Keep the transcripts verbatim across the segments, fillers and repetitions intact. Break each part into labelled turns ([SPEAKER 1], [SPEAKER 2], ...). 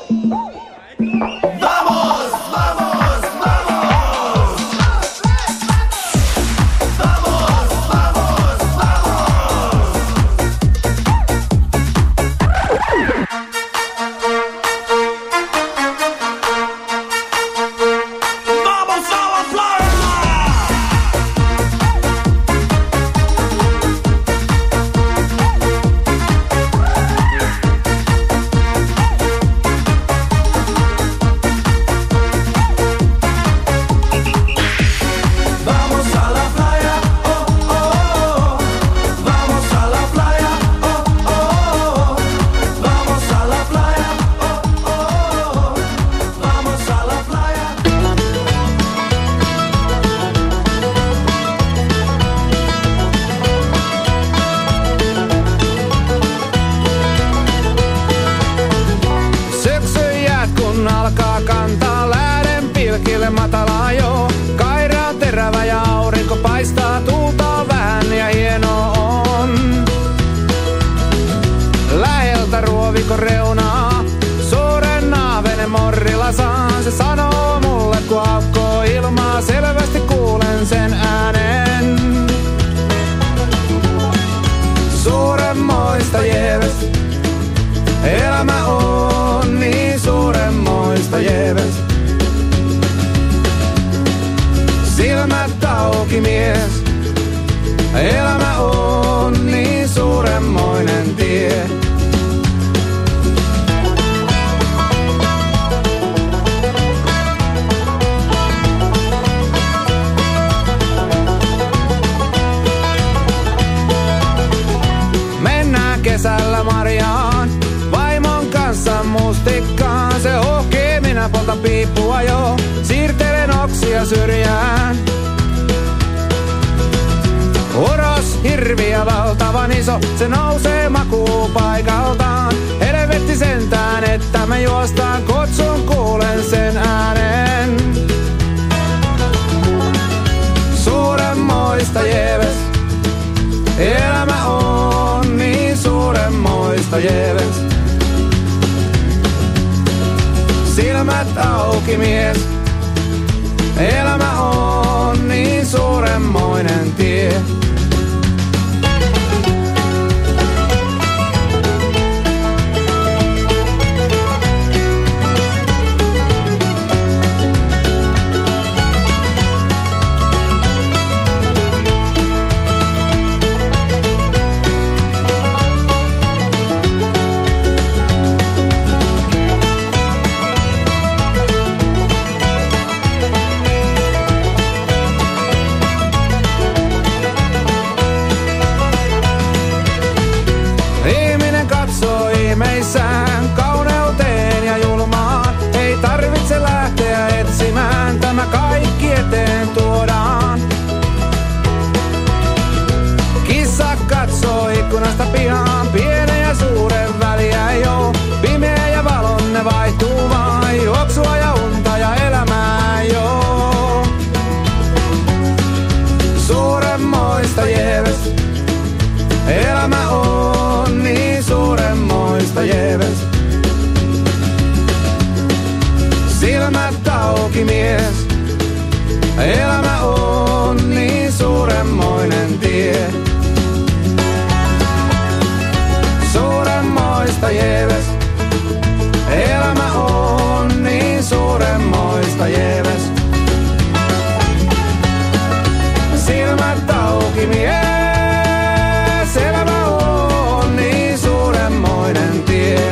[SPEAKER 1] Kesällä Marjaan, vaimon kanssa mustikkaan. Se ohkee, minä poltan piippua jo, siirtelen oksia syrjään. Uros, hirviö valtavan iso, se nousee makuupaikaltaan. Helvetti sentään, että me juostaan, kutsun kuulen sen äänen. Suuremmoista jeeves, elämä on niin suuremmoista jeeves. Silmät auki mies, elämä on niin suuremmoinen tie. Kauneuteen ja julmaan ei tarvitse lähteä etsimään, tämä kaikki eteen tuodaan. Kissa katsoo ikkunasta pihaan, pienen ja suuren väliä joo. Pimeä ja valon ne vaihtuu vaan, juoksua ja unta ja elämää joo. Suuremmoista jeeves, elämä on niin suuremmoista jeeves. Silmät auki mies, elämä on niin suuremmoinen tie. Suuremmoista jeeves, elämä on niin suuremmoista jeeves. Silmät auki mies, elämä on niin suuremmoinen tie.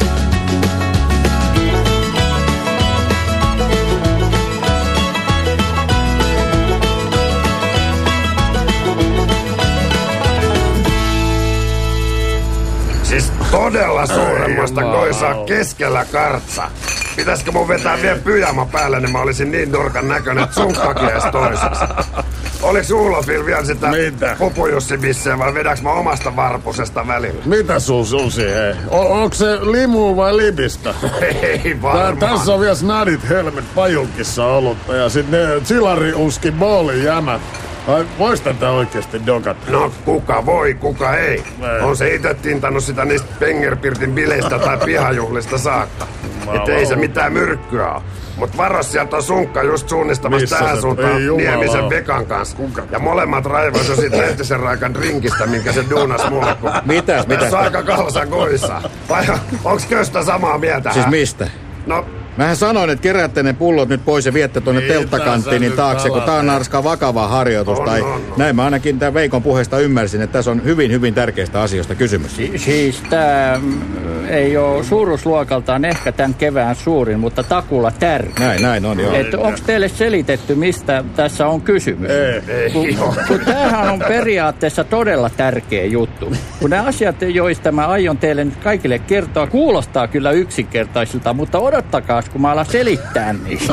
[SPEAKER 2] Siis todella suuremmasta koisaa keskellä kartsa. Pitäisikö mun vetää vielä pyjama päälle, niin mä olisin niin nurkan näköinen, että sunkkakin edes toiseksi. Oliks Ulofil vielä sitä pupujussi-bissejä vai vedäks mä omasta varpusesta välillä?
[SPEAKER 3] Mitä sun susi, hei? O- onks se limu vai libistä?
[SPEAKER 2] Ei varmaan.
[SPEAKER 3] Tää, tässä on vielä snadit helmet pajunkissa ollut ja sit ne chilari uski boolin jämät. Ai, vois tätä oikeesti dokata?
[SPEAKER 2] No kuka voi, kuka ei.
[SPEAKER 3] ei.
[SPEAKER 2] On se itse tintannut sitä niistä Pengerpirtin bileistä tai pihajuhlista saakka. Et ei se mitään myrkkyä ole. Mut varos, sieltä on sunkka just suunnistamassa
[SPEAKER 3] Missä
[SPEAKER 2] tähän
[SPEAKER 3] se?
[SPEAKER 2] suuntaan
[SPEAKER 3] Ei jumala.
[SPEAKER 2] Niemisen Vekan kanssa.
[SPEAKER 3] Kuka?
[SPEAKER 2] Ja molemmat raivais jo siitä entisen raikan drinkistä, minkä se duunas mulle. Kun
[SPEAKER 4] Mitäs, mitäs?
[SPEAKER 2] tässä on aika kalsa koissa. Vai onks Köstä samaa mieltä?
[SPEAKER 4] Siis
[SPEAKER 2] hä?
[SPEAKER 4] mistä?
[SPEAKER 2] No,
[SPEAKER 4] Mähän sanoin, että keräätte ne pullot nyt pois ja viette tuonne
[SPEAKER 3] Mitä
[SPEAKER 4] telttakanttiinin
[SPEAKER 3] sä
[SPEAKER 4] taakse,
[SPEAKER 3] nyt
[SPEAKER 4] kun tää on
[SPEAKER 3] alat?
[SPEAKER 4] narska vakava harjoitus.
[SPEAKER 2] On,
[SPEAKER 4] tai
[SPEAKER 2] on, on.
[SPEAKER 4] näin mä ainakin tämän Veikon puheesta ymmärsin, että tässä on hyvin, hyvin tärkeistä asioista kysymys.
[SPEAKER 5] Si- siis tämä ei ole suuruusluokaltaan ehkä tämän kevään suurin, mutta takulla tärkeä.
[SPEAKER 4] Näin, näin on, joo.
[SPEAKER 5] Onko teille selitetty, mistä tässä on kysymys?
[SPEAKER 3] Ei.
[SPEAKER 2] ei
[SPEAKER 5] Kun,
[SPEAKER 2] oo.
[SPEAKER 5] kun tämähän on periaatteessa todella tärkeä juttu. Kun nämä asiat, joista mä aion teille nyt kaikille kertoa, kuulostaa kyllä yksinkertaisilta, mutta odottakaa, kun mä alan selittää niistä.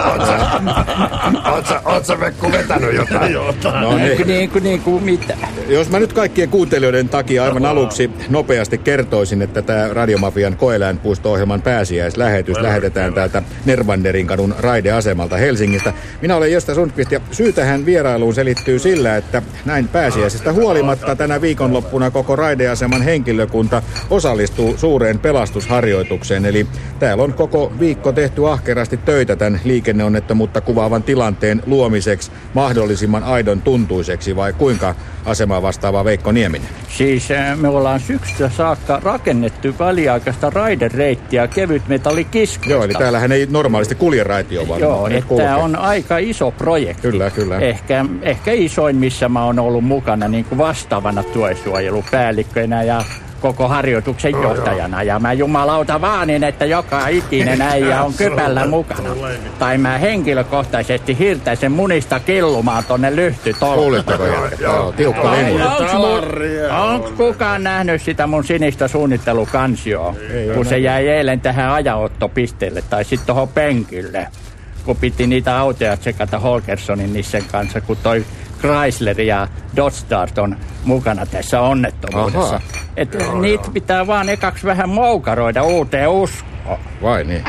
[SPEAKER 2] Oot sä, oot sä Vekku vetänyt jotain?
[SPEAKER 4] No
[SPEAKER 5] niin,
[SPEAKER 4] niin.
[SPEAKER 5] niin, kuin, niin kuin mitä?
[SPEAKER 4] Jos mä nyt kaikkien kuuntelijoiden takia aivan aluksi nopeasti kertoisin, että tämä Radiomafian Koeläinpuisto-ohjelman pääsiäislähetys lähetetään täältä Nervanderin kadun raideasemalta Helsingistä. Minä olen Gösta Sundqvist ja syy tähän vierailuun selittyy sillä, että näin pääsiäisestä huolimatta tänä viikonloppuna koko raideaseman henkilökunta osallistuu suureen pelastusharjoitukseen. Eli täällä on koko viikko tehty ahkerasti töitä tämän liikenneonnettomuutta kuvaavan tilanteen luomiseksi mahdollisimman aidon tuntuiseksi, vai kuinka asemaa vastaava Veikko Nieminen?
[SPEAKER 5] Siis äh, me ollaan syksystä saakka rakennettu väliaikaista raidereittiä kevytmetallikiskusta.
[SPEAKER 4] Joo, eli täällähän ei normaalisti kulje raitio, vaan
[SPEAKER 5] Joo,
[SPEAKER 4] ne
[SPEAKER 5] että
[SPEAKER 4] kulkee.
[SPEAKER 5] tämä on aika iso projekti.
[SPEAKER 4] Kyllä, kyllä.
[SPEAKER 5] Ehkä, ehkä isoin, missä mä oon ollut mukana niin kuin vastaavana tuesuojelupäällikkönä ja koko harjoituksen
[SPEAKER 2] Oh,
[SPEAKER 5] johtajana. Ja mä jumalauta vaanin, että joka ikinen äijä on kypällä mukana. Tai mä henkilökohtaisesti hirtäisen munista killumaan tonne lyhtytollaan.
[SPEAKER 4] Kuulitteko, Jari? Joo, tiukka linja.
[SPEAKER 5] Onko kukaan nähnyt sitä mun sinistä suunnittelukansioa, kun se jäi eilen tähän ajanottopisteelle tai sitten tohon penkille, kun piti niitä autoja tsekata Holgerssonin nissen kanssa, kun toi Chrysler ja Dodge Dart on mukana tässä onnettomuudessa.
[SPEAKER 4] Aha.
[SPEAKER 5] Et niitä pitää vaan ekaksi vähän moukaroida uuteen uskoon.
[SPEAKER 4] Vai niin?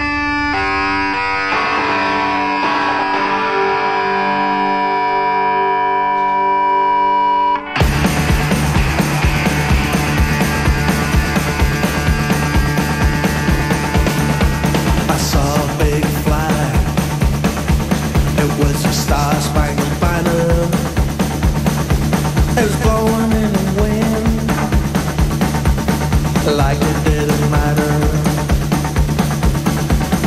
[SPEAKER 6] I saw a big flag. It was a star-spangled banner. It was blowing in the wind like it didn't matter.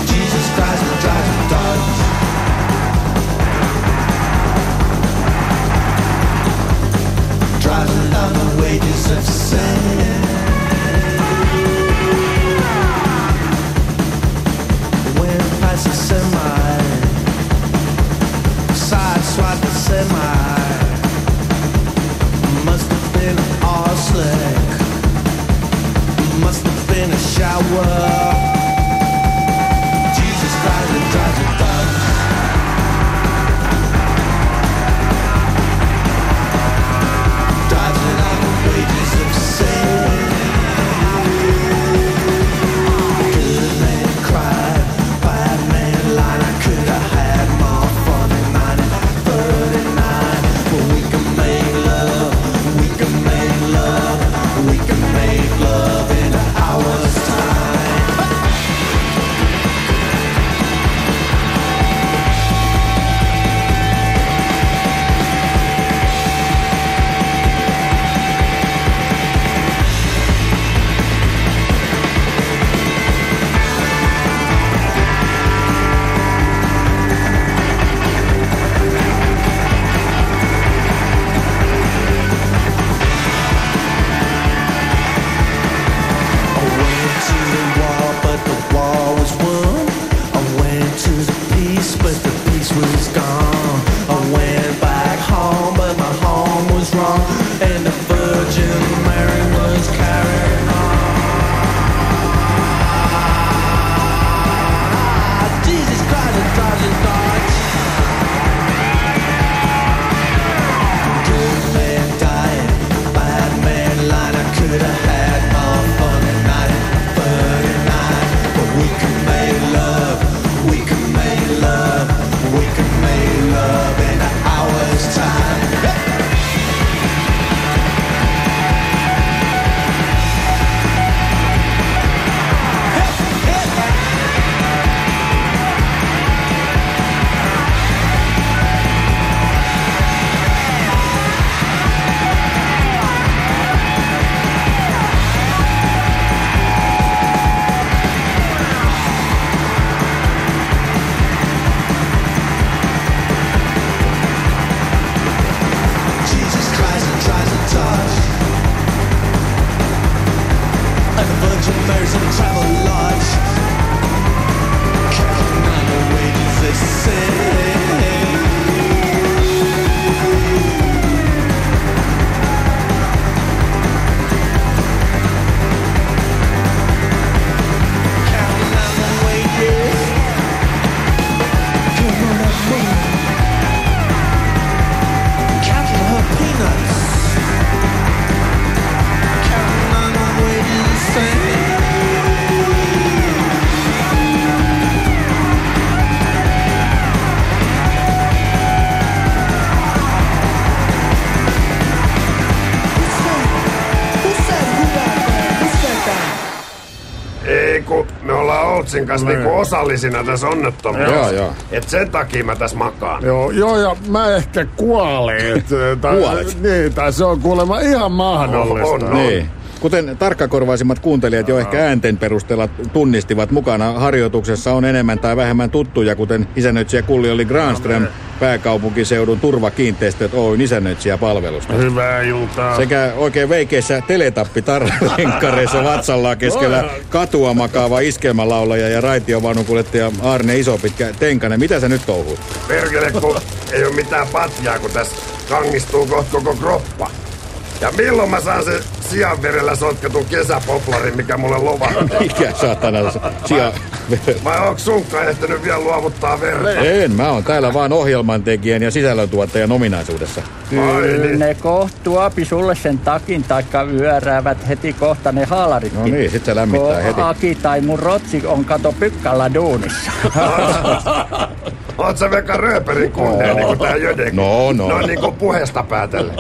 [SPEAKER 2] Oltsin kanssa niinku osallisina tässä onnettomuudessa.
[SPEAKER 4] Joo, joo.
[SPEAKER 2] Et sen takia mä tässä makaan.
[SPEAKER 3] Joo, joo, ja mä ehkä kuolin. et, tai,
[SPEAKER 4] Kuolet?
[SPEAKER 3] Niin, tai se on kuulemma ihan mahdollista.
[SPEAKER 2] On, on.
[SPEAKER 4] Niin. Kuten tarkkakorvaisimmat kuuntelijat jo ehkä äänten perusteella tunnistivat, mukana harjoituksessa on enemmän tai vähemmän tuttuja, kuten isännöitsijä Kulli-Olli Granström, pääkaupunkiseudun Turvakiinteistöt Oyn isännöitsijäpalvelusta.
[SPEAKER 3] Hyvää iltaa.
[SPEAKER 4] Sekä oikein veikeissä teletappitarralenkkareissa vatsallaan keskellä katua makaava iskelmälaulaja ja raitiovaununkuljettaja Arne Isopitkä Tenkanen. Mitä sä nyt touhuut?
[SPEAKER 2] Perkele, kun ei oo mitään patjaa, kun tässä kangistuu kohta koko kroppa. Ja milloin mä saan sen sianverellä sotketun kesäpoplarin, mikä mulle luvattiin?
[SPEAKER 4] Mikä saatana se sija...
[SPEAKER 2] Vai onks sunkaan ehtinyt vielä luovuttaa verta?
[SPEAKER 4] En, mä oon täällä vaan ohjelmantekijän ja sisällöntuottajan ominaisuudessa.
[SPEAKER 2] Ai niin.
[SPEAKER 5] Ne koht tuopi sulle sen takin taikka vyöräävät heti kohta ne haalaritkin.
[SPEAKER 4] No niin, sit se lämmittää heti.
[SPEAKER 5] Aki tai mun rotsi on kato pykkalla duunissa.
[SPEAKER 2] Oot sä Veka Rööperin kunnia, niinku tää Jödekin?
[SPEAKER 4] No, no.
[SPEAKER 2] No niinku puheesta päätellen.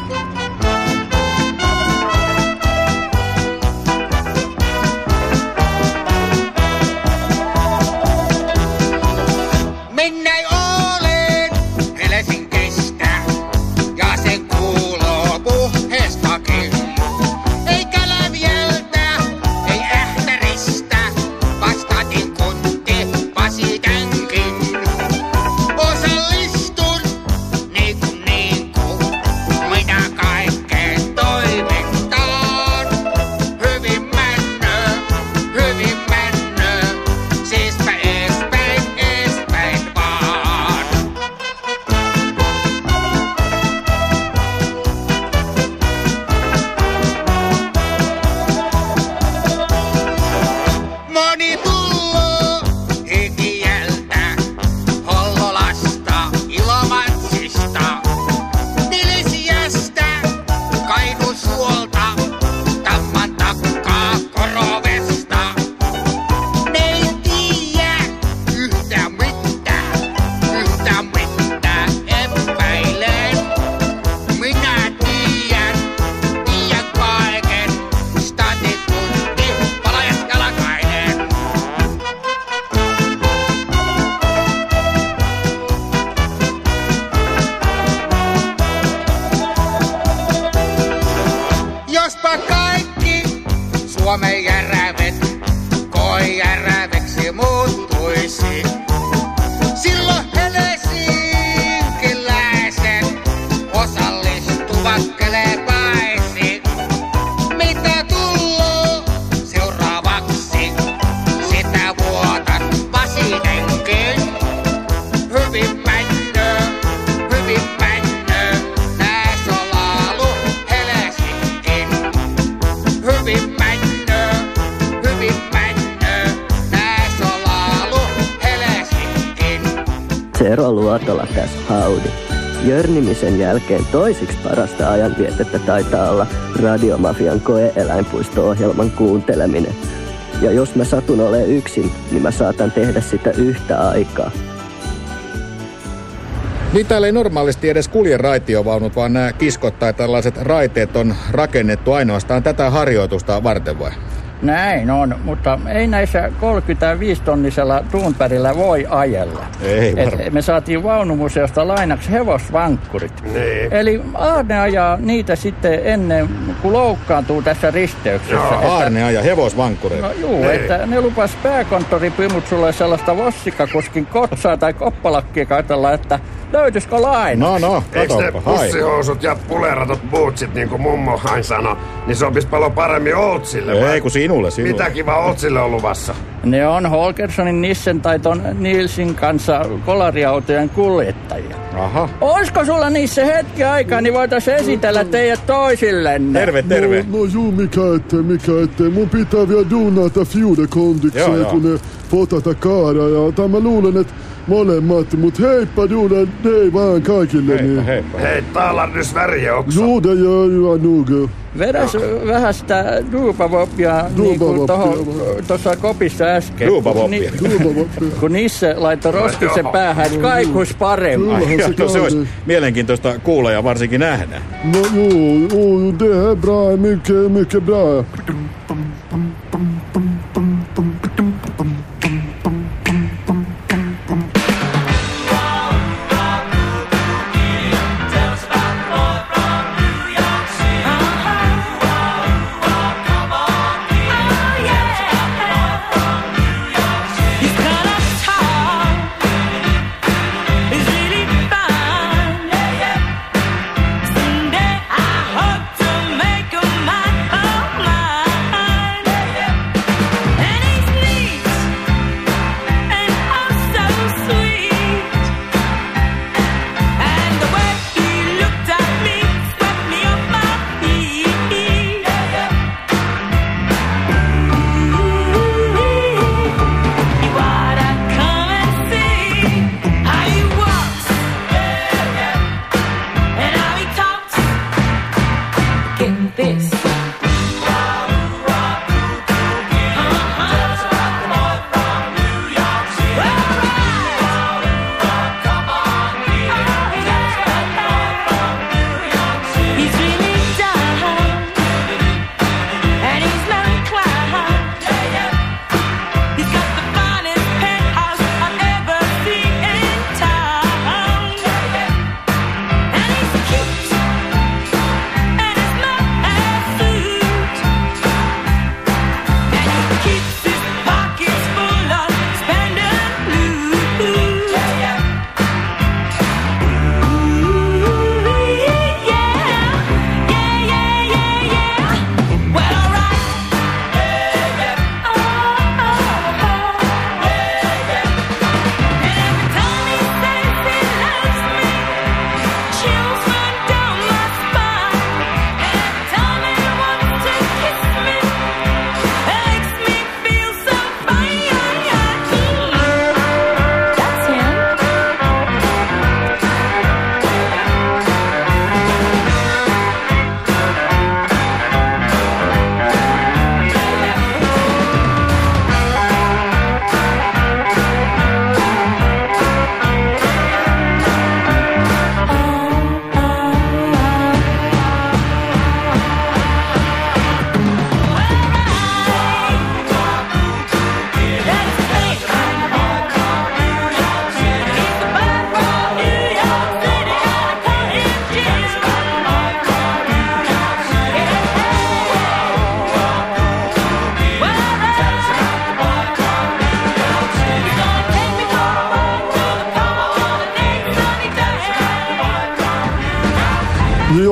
[SPEAKER 7] Minä olen Helsingistä ja sen kuuluu puheestakin. Ei Kälävieltä, ei Ähtäristä, vastatin kunti Pasitänkin. Osallistun niinku niinku, minä kaikkeen toimintaan. Hyvin männö, hyvin männö, siispä eespäin, eespäin vaan. Moni tulloo Hikiältä, Hollolasta, Ilomantsista, Nilsiästä, Kainuusuolta, Tamman takkaa Korovesta. Ne ei tiiä yhtä mitään, yhtä mitään epäilen. Minä tiedän, tiedän kaiken, statikunti, Palajaskalakainen. Jospa kaikki Suomen järvet koijärveksi muuttuisi, silloin helsinkiläiset osallistuvat kelepaisiin. Mitä tulloo seuraavaksi? Sitä vuotan Pasinenkin. Hyvin männö, hyvin männö, nää solaalu Helsingin. Hyvin männö, hyvin männö, nää solaalu Helsingin.
[SPEAKER 8] Tero Luotola tässä haudi. Jörnimisen jälkeen toisiksi parasta ajanvietettä taitaa olla Radiomafian koe-eläinpuisto-ohjelman kuunteleminen. Ja jos mä satun olemaan yksin, niin mä saatan tehdä sitä yhtä aikaa.
[SPEAKER 4] Niin täällä ei normaalisti edes kulje raitiovaunut, vaan nämä kiskot tai tällaiset raiteet on rakennettu ainoastaan tätä harjoitusta varten vai?
[SPEAKER 5] Näin on, mutta ei näissä kolmekymmentäviisi-tonnisella Tuunpärillä voi ajella.
[SPEAKER 4] Ei
[SPEAKER 5] Et
[SPEAKER 4] varmaan.
[SPEAKER 5] me saatiin vaunumuseosta lainaksi hevosvankkurit.
[SPEAKER 2] Niin.
[SPEAKER 5] Eli Aarne ajaa niitä sitten ennen kuin loukkaantuu tässä risteyksessä.
[SPEAKER 2] Joo,
[SPEAKER 5] että-
[SPEAKER 4] Aarne ja hevosvankkureita.
[SPEAKER 5] No juu,
[SPEAKER 2] Niin.
[SPEAKER 5] että ne lupas pääkonttoripymut sulle sellaista vossikakuskin kotsaa tai koppalakkia katsella, että löytyisikö laina.
[SPEAKER 4] No no,
[SPEAKER 2] Eiks ne
[SPEAKER 4] katoppa, hai.
[SPEAKER 2] pussihousut ja puleratut bootsit, niin kuin mummo Hain sanoi, niin sopis paljon paremmin Oltsille vai?
[SPEAKER 4] Ei kun sinulle, sinulle.
[SPEAKER 2] Mitä kiva Oltsille on luvassa?
[SPEAKER 5] Ne on Holgerssonin, Nissen tai ton Nielsin kanssa kolariautojen kuljettajia.
[SPEAKER 4] Aha.
[SPEAKER 5] Olisiko sulla niissä hetki aikaa, niin voitaisiin esitellä teidät toisillenne?
[SPEAKER 4] Terve, terve.
[SPEAKER 3] No, no juu, mikä ettei, mikä ettei. Mun pitää vielä duunata fiudekondikseen,
[SPEAKER 4] Joo, joo.
[SPEAKER 3] kun ne potata kaara. Ja tai mä luulen, että molemmat, mut heippa duuna, hei vaan kaikille.
[SPEAKER 4] Heippa,
[SPEAKER 3] niin.
[SPEAKER 4] heippa.
[SPEAKER 2] Hei, talar nyt Sverige också.
[SPEAKER 3] Juu, det gör jag nog.
[SPEAKER 5] Vedäs vähän sitä duubavoppia niin kuin
[SPEAKER 3] Duubavoppia.
[SPEAKER 5] tuossa kopissa äsken.
[SPEAKER 4] Duubavoppia.
[SPEAKER 5] Kun, ni-
[SPEAKER 3] Duubavoppia.
[SPEAKER 5] kun Nisse laittoi roskisen
[SPEAKER 2] joo.
[SPEAKER 5] päähän, että kaikus paremmin.
[SPEAKER 3] Kyllähän
[SPEAKER 4] Ja,
[SPEAKER 3] se
[SPEAKER 4] no se olisi
[SPEAKER 3] käy.
[SPEAKER 4] mielenkiintoista kuulla ja varsinkin nähdä.
[SPEAKER 3] No juu, juu, det är bra, mycket, mycket bra.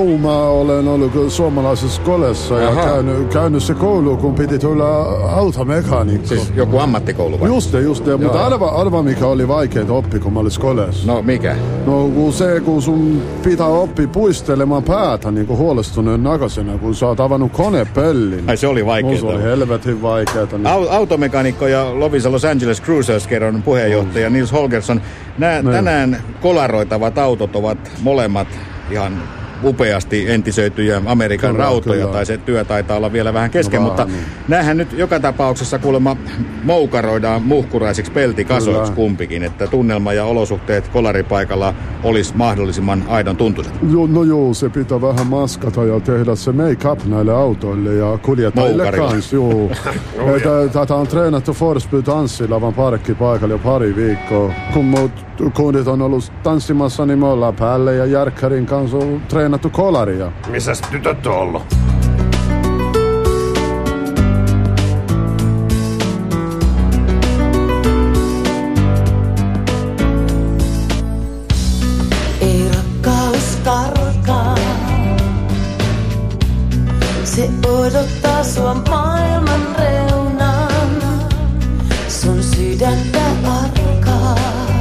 [SPEAKER 3] Juu, mä olen ollut suomalaisessa kolessa ja käynyt, käynyt se koulu, kun piti tulla automekaanikko.
[SPEAKER 4] Siis joku ammattikoulu vai?
[SPEAKER 3] Just just mutta arva, arva mikä oli vaikeet oppi, kun mä olin kolessa.
[SPEAKER 4] No mikä?
[SPEAKER 3] No kun se, kun sun pitää oppia puistelemaan päätä niin kuin huolestuneen näköisenä, kun sä oot avannut konepöllin.
[SPEAKER 4] Ai se oli vaikeeta.
[SPEAKER 3] No se oli helvetin vaikeeta. Niin.
[SPEAKER 4] Au- automekaanikko ja Lovisa Los Angeles Cruisers-kerron puheenjohtaja Nils Holgersson. Nää,
[SPEAKER 3] niin. Tänään
[SPEAKER 4] kolaroitavat autot ovat molemmat ihan upeasti entisöityjä Amerikan kyllä, rautoja, kyllä. Tai se työ taitaa olla vielä vähän kesken, no, mutta niin. Näähän nyt joka tapauksessa kuulemma moukaroidaan muhkuraisiksi peltikasoiksi kumpikin, että tunnelma ja olosuhteet kolaripaikalla olisi mahdollisimman aidon tuntuiset.
[SPEAKER 3] Jo, no joo, se pitää vähän maskata ja tehdä se make-up näille autoille ja kuljettajille kanssa, joo. Tätä on treenattu Forsby tanssilavan parkkipaikalla jo pari viikkoa. Kun muut kundit on ollut tanssimassa, niin me ollaan päälle ja Järkkärin kanssa on treenattu kolaria.
[SPEAKER 2] Missäs tytöt on ollut?
[SPEAKER 9] Ei rakkaus karkaa. Se odottaa sua maailman reunan. Sun sydäntä arkaa.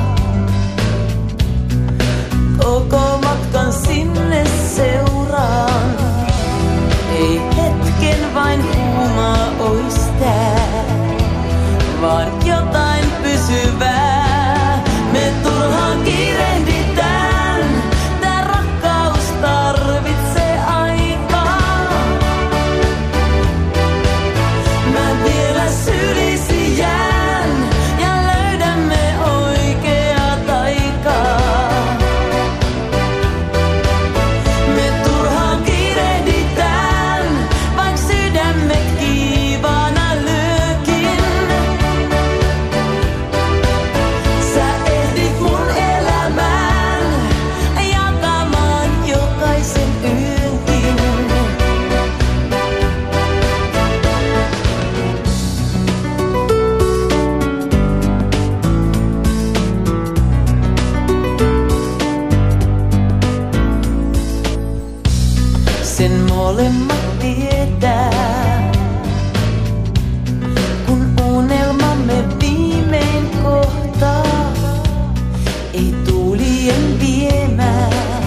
[SPEAKER 9] Koko matkan sinne seuraan. Ei hetken vain huumaa ois tää, vaan jotain pysyvää. Me turhaan kiirehditään, tää rakkaus tarvitsee aikaa. Mä vielä sylisi jään ja löydämme oikeaa taikaa. Molemmat tietää, kun unelmamme viimein kohtaa, ei tuulien viemään.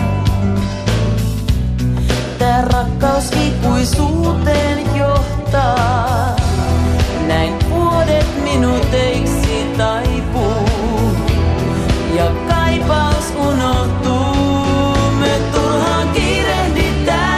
[SPEAKER 9] Tää rakkaus ikuisuuteen johtaa, näin vuodet minuuteiksi taipuu ja kaipaus unohtuu. Me turhaan kiirehditään.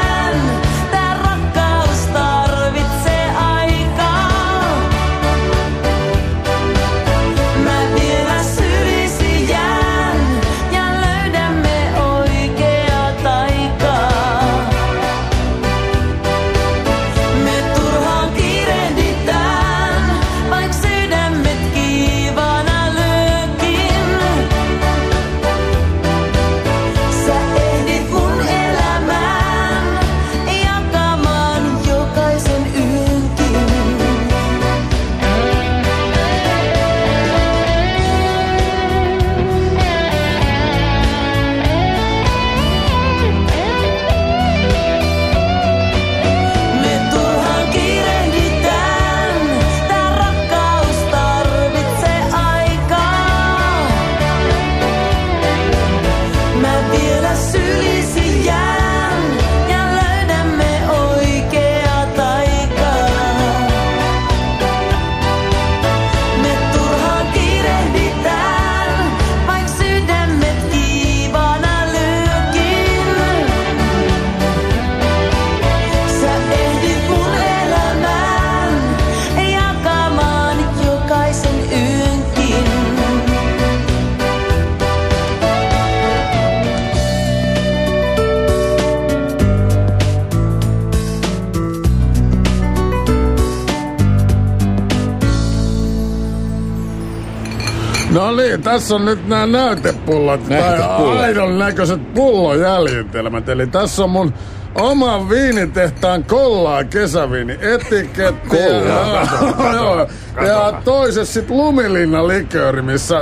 [SPEAKER 3] No niin, tässä on nyt nämä näytepullot,
[SPEAKER 4] Näytepullo.
[SPEAKER 3] tai aidon näköiset pullojäljitelmät. Eli tässä on mun oman viinitehtaan kollaa kesäviini etiketti.
[SPEAKER 4] Kollaa.
[SPEAKER 3] Ja, ja toisessa sit Lumilinna likööri, missä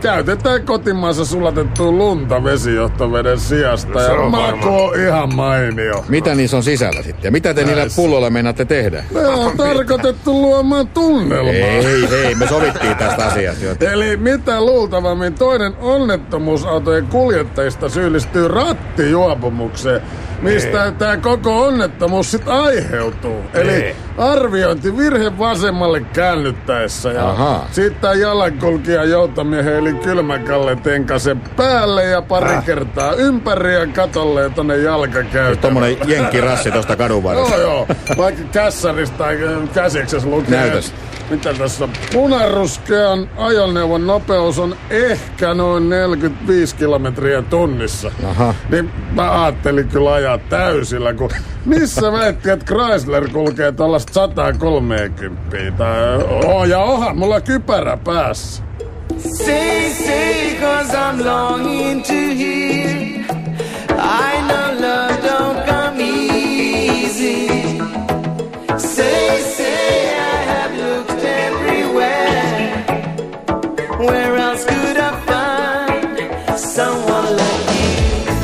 [SPEAKER 3] käytetään kotimaassa sulatettua lunta vesijohtoveden sijasta.
[SPEAKER 2] No,
[SPEAKER 3] ja maku on ihan mainio.
[SPEAKER 4] Mitä niissä on sisällä sitten? Ja mitä te niillä pulloilla meinaatte tehdä?
[SPEAKER 3] Ne on tarkoitettu luomaan tunnelmaa.
[SPEAKER 4] Ei, hei, me sovittiin tästä asiasta jo.
[SPEAKER 3] Eli mitä luultavammin toinen onnettomuusautojen kuljettajista syyllistyy rattijuopumukseen, mistä tämä koko onnettomuus sitten aiheutuu. Eli arviointivirhe vasemmalle käännyttäessä. Ja sitten jalankulkija joutamiehen eli Kylmäkalle tenkasen päälle ja pari äh. kertaa ympäri ja katolle tonne jalkakäytävään.
[SPEAKER 4] Tommonen jenkkirassi tosta kadun varresta.
[SPEAKER 3] Joo joo, vaikka kässarista tai käsiksessä lukee.
[SPEAKER 4] Näytäs.
[SPEAKER 3] Mitä tässä on? Punaruskean ajoneuvon nopeus on ehkä noin neljäkymmentäviisi kilometriä tunnissa.
[SPEAKER 4] Aha.
[SPEAKER 3] Niin mä ajattelin kyllä ajaa täysillä, kun missä väitti, että Chrysler kulkee tällaista sata kolmekymmentä. Tai, oh, ja ohan mulla kypärä päässä.
[SPEAKER 6] Say, say, cause I'm longing to hear. I know love don't come easy. Say, say, I have looked everywhere. Where else could I find someone like you?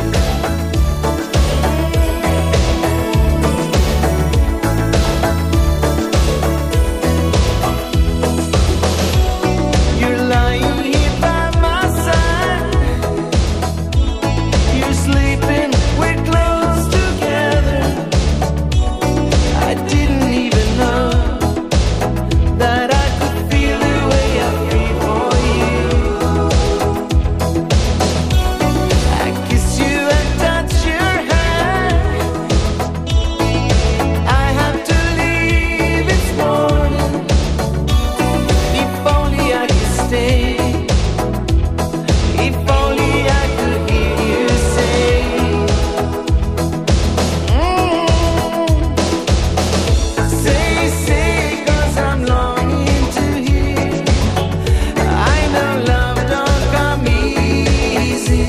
[SPEAKER 6] You're lying here by my side. You're sleeping, we're close together. I didn't even know that I could feel the way I feel for you. I kiss you and touch your hand. I have to leave this morning. If only I could stay. If only I could hear you say, mm. Say, say, cause I'm longing to hear. I know love don't come easy.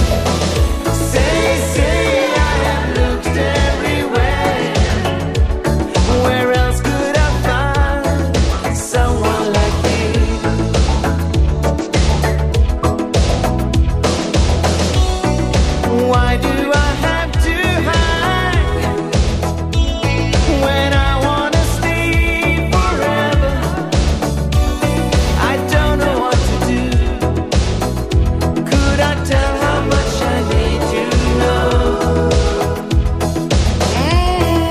[SPEAKER 6] Say, say, I have looked everywhere. Where else could I find someone like you? Why do I have to hide when I wanna stay forever? I don't know what to do. Could I tell how much I need to know? Mm.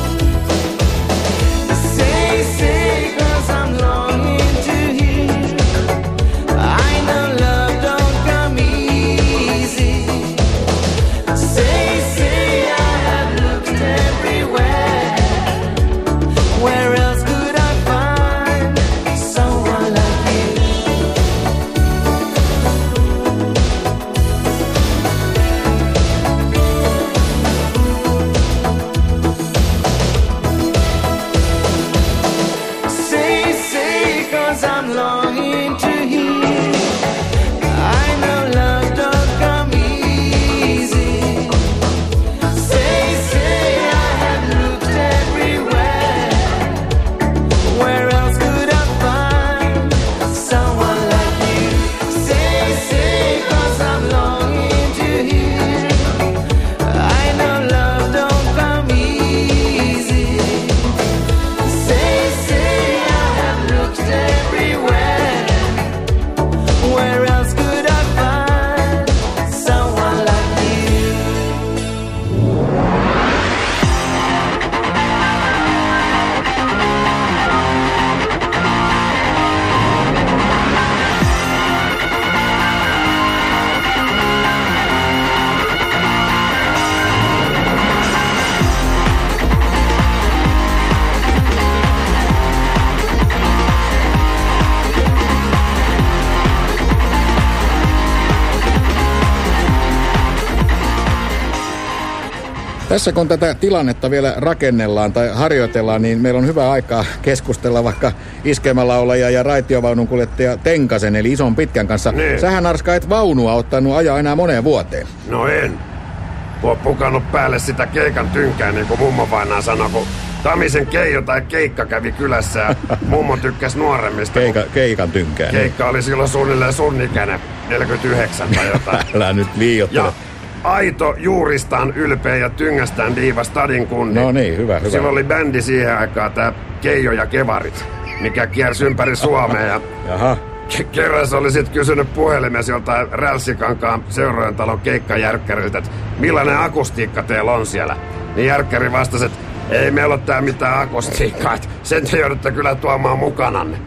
[SPEAKER 6] Say, say, cause I'm longing to hear. I know love don't come easy. Say, say, I have looked everywhere. Where else could I find someone like you? Say, say, cause I'm longing to hear. I know love don't come easy. Say, say, I have looked everywhere. Where else could I find someone like you? Say, say, cause I'm longing to hear. I know love don't come easy. Say, say, I have looked everywhere. Where else could I find someone like you?
[SPEAKER 4] Tässä kun tätä tilannetta vielä rakennellaan tai harjoitellaan, niin meillä on hyvä aikaa keskustella vaikka iskelmälaulaja ja raitiovaunun kuljettaja Tenkasen eli Ison Pitkän kanssa.
[SPEAKER 2] Niin.
[SPEAKER 4] Sähän, Arska, et vaunua ottanut ajaa enää moneen vuoteen.
[SPEAKER 2] No en. Kun on pukannut päälle sitä keikan tynkää, niin kuin mummo vainaa sanoi, kun Tamisen Keijo tai Keikka kävi kylässä ja mummo tykkäsi nuoremmista.
[SPEAKER 4] Keika, keikan tynkään.
[SPEAKER 2] Keikka oli silloin suunnilleen sun ikäinen, neljäkymmentäyhdeksän tai jotain.
[SPEAKER 4] Älä nyt liioittele.
[SPEAKER 2] Ja aito juuristaan ylpeä ja tyngästään diiva Stadin kundi.
[SPEAKER 4] No niin, hyvä, hyvä.
[SPEAKER 2] Silloin oli bändi siihen aikaan, tää Keijo ja Kevarit, mikä kiersi ympäri Suomea. Ja
[SPEAKER 4] Jaha.
[SPEAKER 2] Kerran se oli sit kysynyt puhelimessa joltain Rälssikankaan Seurojen talon keikkajärkkäriltä, että millainen akustiikka teillä on siellä. Niin järkkäri vastasi, että ei meillä ole tää mitään akustiikkaa, että sen te joudutte kyllä tuomaan mukananne.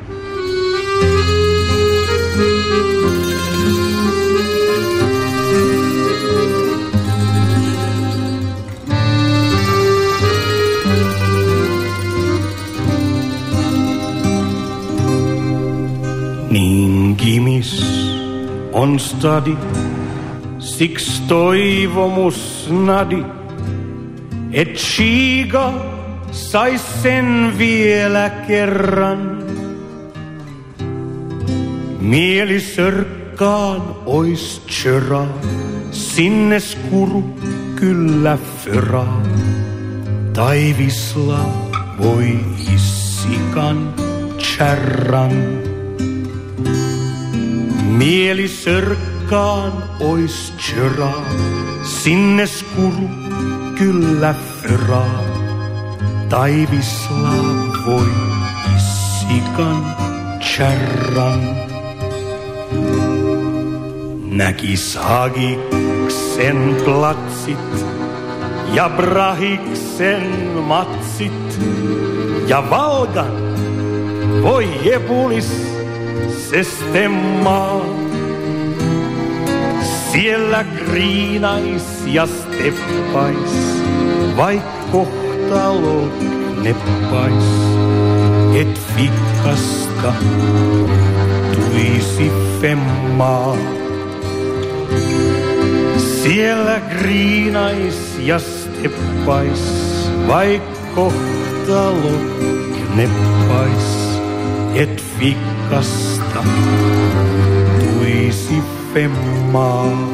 [SPEAKER 10] Niin kimis on stadi, siksi toivomus nadi, et Chiga sais sen vielä kerran. Mieli sörkkaan ois tjöra, sinne skuru kyllä föra. Taivisla voi issikan tjärran. Mieli sörkkaan ois tjöra, sinne skuru kyllä föra. Taivisla voi issikan tjärran. Näkis Hagiksen platsit ja Brahiksen matsit ja Valgan voi jepulis se stemmaa. Siellä griinais ja steppais, vaik kohtalo neppais, et fikkasta tuisi femmaa. Siellä griinais ja steppais, vaik kohtalo neppais, et fikkasta tuisi femmaa.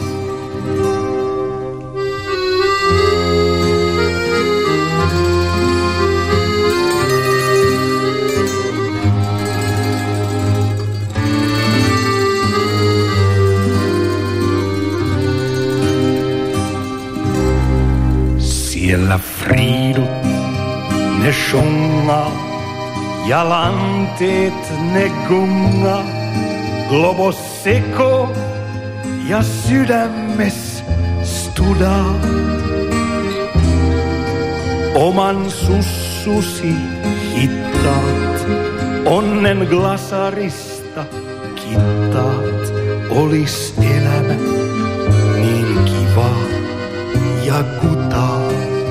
[SPEAKER 10] Siellä friidut ne sjunga ja lanteet ne gunga. Globos seko ja sydämes studaa. Oman sussusi hittaat, onnen glasarista kittaat. Olis elämä niin kivaa ja kutaa.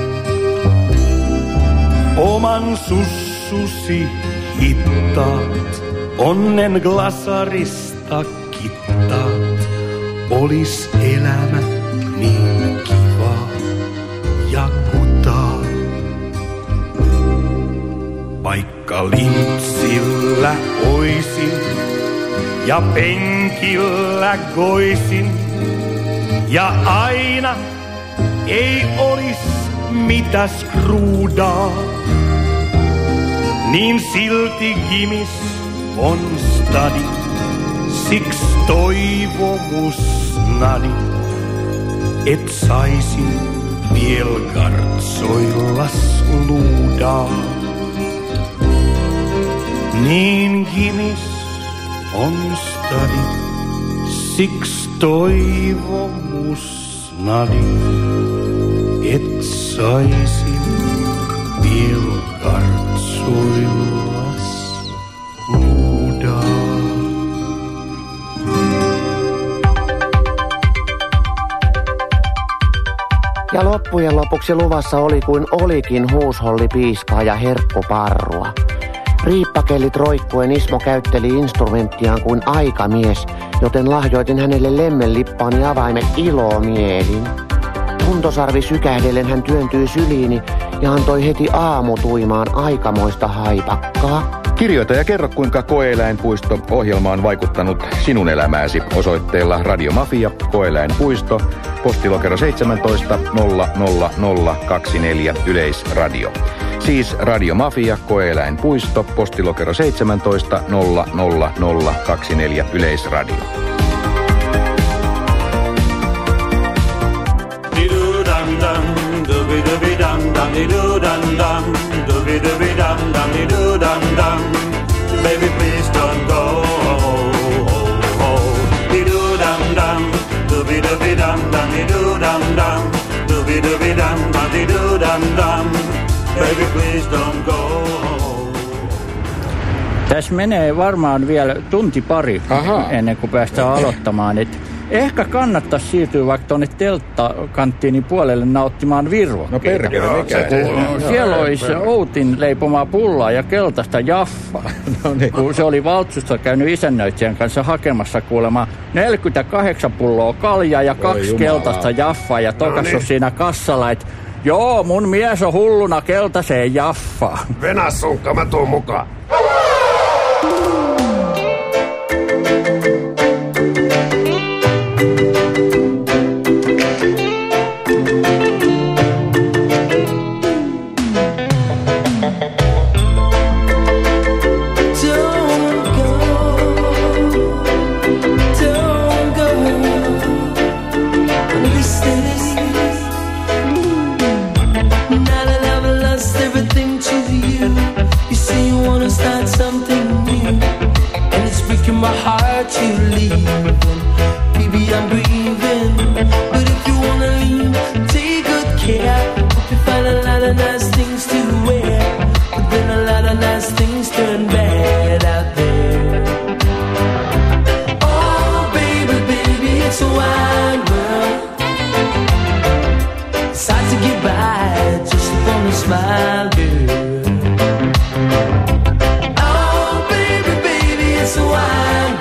[SPEAKER 10] Oman sussusi hittaat, onnen glasarista kittaat. Olis elämä niin kivaa ja kutaa. Vaikka lintsillä oisin ja penkillä goisin ja aina ei olis mitä skruudaa, niin silti gimis on stadi, siks toivomus nadi, et saisin viel kartsoillas luudaa. Niin gimis on stadi, siks toivomus nadi, et saisin viel kartsoillas luudaa.
[SPEAKER 11] Ja loppujen lopuksi luvassa oli kuin olikin huushollipiiskaa ja herkkuparrua. Riippakellit roikkuen Ismo käytteli instrumenttiaan kuin aikamies, joten lahjoitin hänelle lemmenlippaani avaimet ilomielin. Kuntosarvi sykähdellen hän työntyi syliini ja antoi heti aamutuimaan aikamoista haipakkaa.
[SPEAKER 4] Kirjoita ja kerro, kuinka Koe-eläinpuisto-ohjelma on vaikuttanut sinun elämääsi osoitteella Radiomafia, Koe-eläinpuisto, postilokero seitsemäntoista nolla nolla nolla kaksikymmentäneljä Yleisradio. Siis Radiomafia, Koe-eläinpuisto, postilokero seitsemäntoista nolla nolla nolla kaksikymmentäneljä Yleisradio.
[SPEAKER 10] Baby, please don't go. Dee-doo-dum-dum, doo-be-doo-be-dum-dum-dee-doo-dum-dum, doo-be-doo-be-dum-dum-dee-doo-dum-dum. Baby, please don't go.
[SPEAKER 5] Tässä menee varmaan vielä tunti pari
[SPEAKER 4] Aha.
[SPEAKER 5] ennen kuin päästään aloittamaan. Et ehkä kannattaisi siirtyä vaikka tuonne telttakanttiinin puolelle nauttimaan virvokkeita.
[SPEAKER 4] No perkele, mikä se?
[SPEAKER 5] Siellä olisi Outin leipomaa pullaa ja keltaista jaffaa.
[SPEAKER 4] No niin.
[SPEAKER 5] Kun se oli Valtsusta käynyt isännöitsijän kanssa hakemassa kuulemma neljäkymmentäkahdeksan pulloa kaljaa ja kaksi
[SPEAKER 4] Jumala.
[SPEAKER 5] keltaista jaffaa. Ja tokas
[SPEAKER 2] No niin.
[SPEAKER 5] siinä kassalla, että joo, mun mies on hulluna keltaiseen jaffaan.
[SPEAKER 2] Venä sunkka, mä tuun mukaan.
[SPEAKER 9] My heart you leave, baby I'm grieving. But if you wanna leave, take good care. Hope you find a lot of nice things to wear, but then a lot of nice things turn bad out there. Oh baby, baby, it's a wide world. It's hard to get by just upon a smile, girl. Oh baby, baby, it's a wide.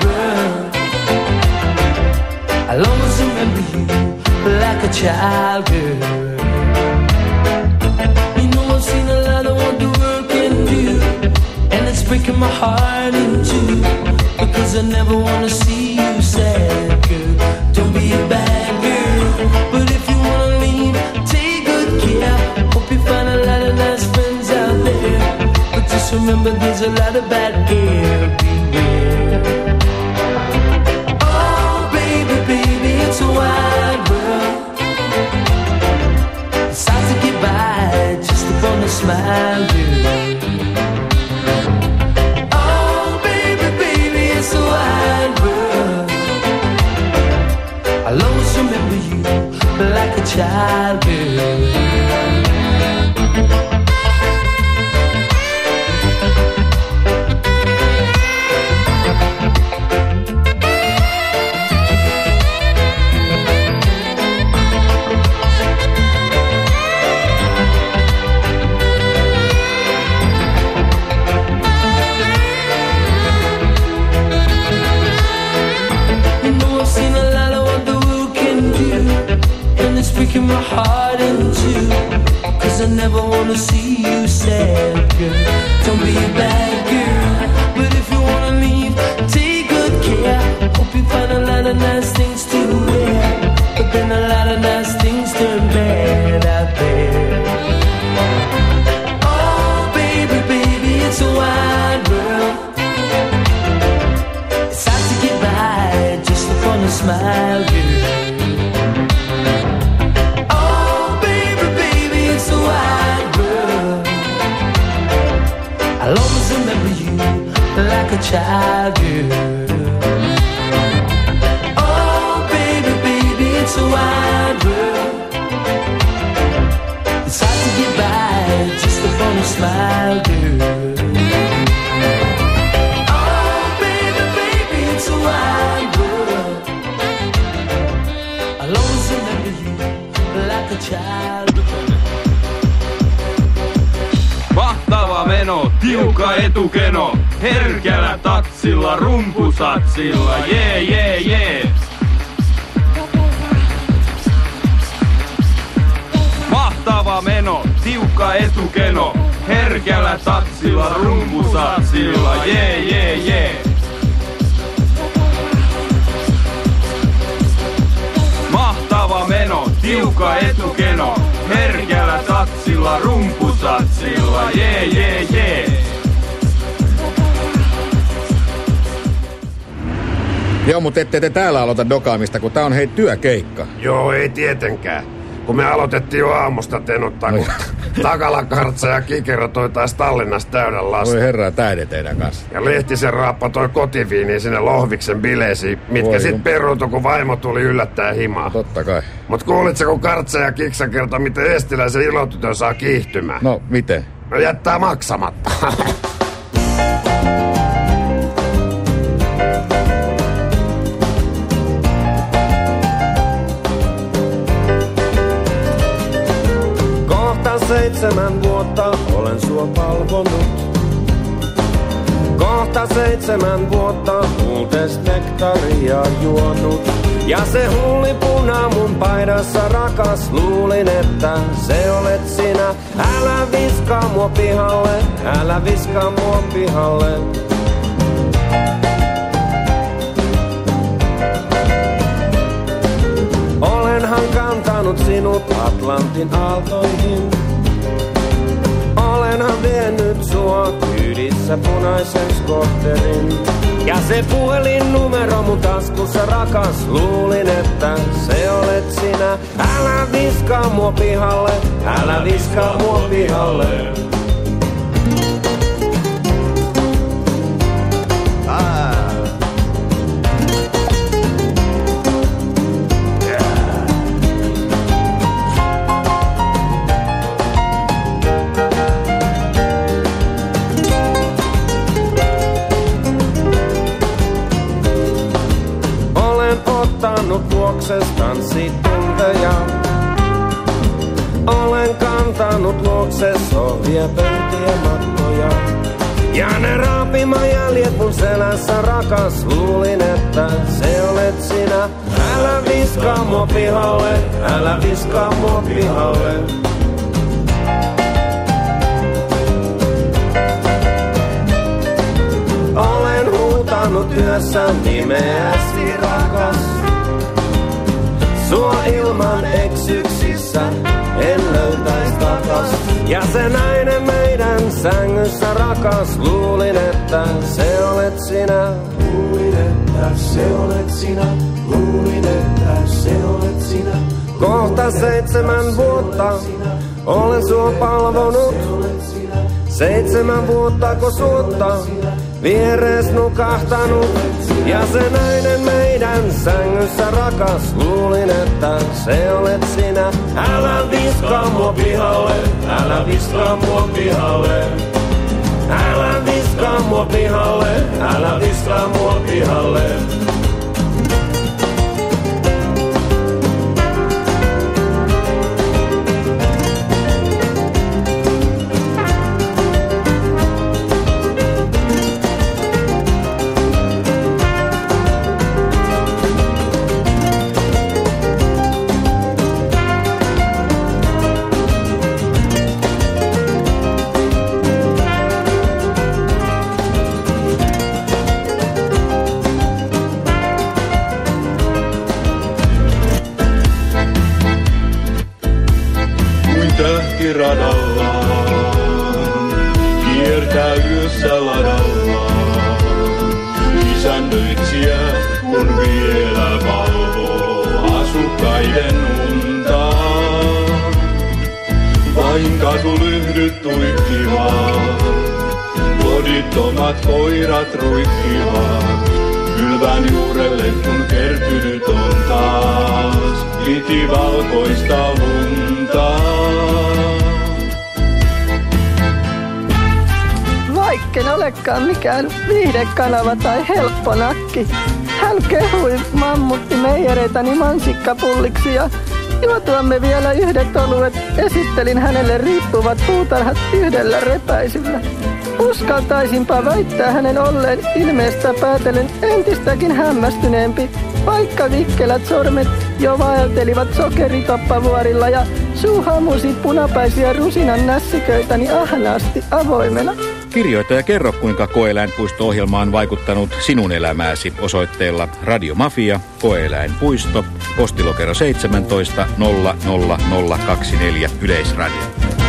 [SPEAKER 9] I'll always remember you like a child, girl. You know I've seen a lot of what the world can do, and it's breaking my heart in two, because I never wanna see you sad, girl. Don't be a bad girl, but if you wanna leave, take good care. Hope you find a lot of nice friends out there, but just remember there's a lot of bad air. Beware. It's a wide world. It's hard to get by just upon a smile, girl. Oh, baby, baby, it's a wide world. I'll always remember you like a child, girl. Breaking my heart in two, cause I never wanna see you sad, girl. Don't be a bad girl, but if you wanna leave, take good care. Hope you find a lot of nice things to wear, but then a lot of nice things turn bad out there. Oh baby, baby, it's a wide world. It's hard to get by just upon a smile, girl. I'll always remember you like a child, girl. Oh, baby, baby, it's a wide world. It's hard to get by just upon a smile, girl. Oh, baby, baby, it's a wide world. I'll always remember you like a child, girl.
[SPEAKER 12] Mahtava meno, tiukka etukeno, herkällä tatsilla, rumpusatsilla, jee, jee, jee. Mahtava meno, tiukka etukeno, herkällä tatsilla, rumpusatsilla, jee jee jee. Mahtava meno, tiukka etukeno, herkällä tatsilla, rumpusatsilla, jee jee jee.
[SPEAKER 4] Joo, mutta ette te täällä aloita dokaamista, kun tää on hei työkeikka.
[SPEAKER 2] Joo, ei tietenkään. Kun me aloitettiin jo aamusta tenottaa, kun Takala, Kartsa ja Kikero toi taas Tallinnasta täydän lasta.
[SPEAKER 4] Voi herra tähde teidän kanssa.
[SPEAKER 2] Ja Lehtisen raappa toi kotiviiniin sinne Lohviksen bileisiin, mitkä
[SPEAKER 4] Voi
[SPEAKER 2] sit
[SPEAKER 4] jum.
[SPEAKER 2] peruutu, kun vaimo tuli yllättäen himaan.
[SPEAKER 4] Totta kai.
[SPEAKER 2] Mut kuulitko, kun Kartsa ja Kiksa kertoi, miten Estiläisen ilotytön saa kiihtymään?
[SPEAKER 4] No, miten?
[SPEAKER 2] No jättää maksamatta.
[SPEAKER 13] Seitsemän vuotta olen sua palvonut. Kohta seitsemän vuotta uutes nektaria juonut. Ja se hullipuna mun paidassa rakas, luulin että se olet sinä. Älä viskaa mua pihalle, älä viskaa mua pihalle. Olenhan kantanut sinut Atlantin aaltoihin. Olenhan vienyt sua kyydissä punaisen skotterin. Ja se puhelinnumero mun taskussa rakas, luulin että se olet sinä. Älä viskaa mua pihalle, älä viskaa mua pihalle. Luoksestasi tunteja. Olen kantanut luokse sovia, pöytiä, mattoja. Ja ne raapimajäljet mun selässä rakas, luulin että se olet sinä. Älä viskaa mua pihalle, älä viskaa mua pihalle. Olen huutanut yössä nimeäsi rakas. Sua ilman eksyksissä en löytäis takas. Ja se nainen meidän sängyssä rakas, luulin että se olet sinä. Luulin että se olet sinä, luulin että se olet sinä. Kohta seitsemän vuotta olen sua palvonut. Seitsemän vuotta kun suutta vieres nukahtanut. Ja se nainen meidän sängyssä rakas, luulin että se olet sinä. Älä viskaa mua pihalle, älä viskaa mua pihalle. Älä viskaa mua pihalle, älä viskaa mua pihalle.
[SPEAKER 10] Kiertää yössä ladallaan, isännöitsijä kun vielä valvoo asukkaiden unta. Vain katulyhdyt tuikkivat, kodittomat koirat ruikkivat. Kylvän juurelle kun kertynyt on taas, liki valkoista lunta.
[SPEAKER 14] Vaikken olekaan mikään viihdekanava tai helppo nakki. Hän kehui mammutti meijereitani mansikkapulliksi ja juotuamme vielä yhdet oluet esittelin hänelle riippuvat puutarhat yhdellä repäisyllä. Uskaltaisinpa väittää hänen olleen ilmeestä päätellen entistäkin hämmästyneempi, vaikka vikkelät sormet jo vaeltelivat sokeritoppavuorilla ja Suu hamusi punapäisiä rusinan nässiköitäni ahnaasti avoimena.
[SPEAKER 4] Kirjoita ja kerro, kuinka Koeläinpuisto-ohjelma on vaikuttanut sinun elämääsi osoitteella Radio Mafia, Koeläinpuisto, postilokero seitsemäntoista nolla nolla nolla kaksikymmentäneljä Yleisradio.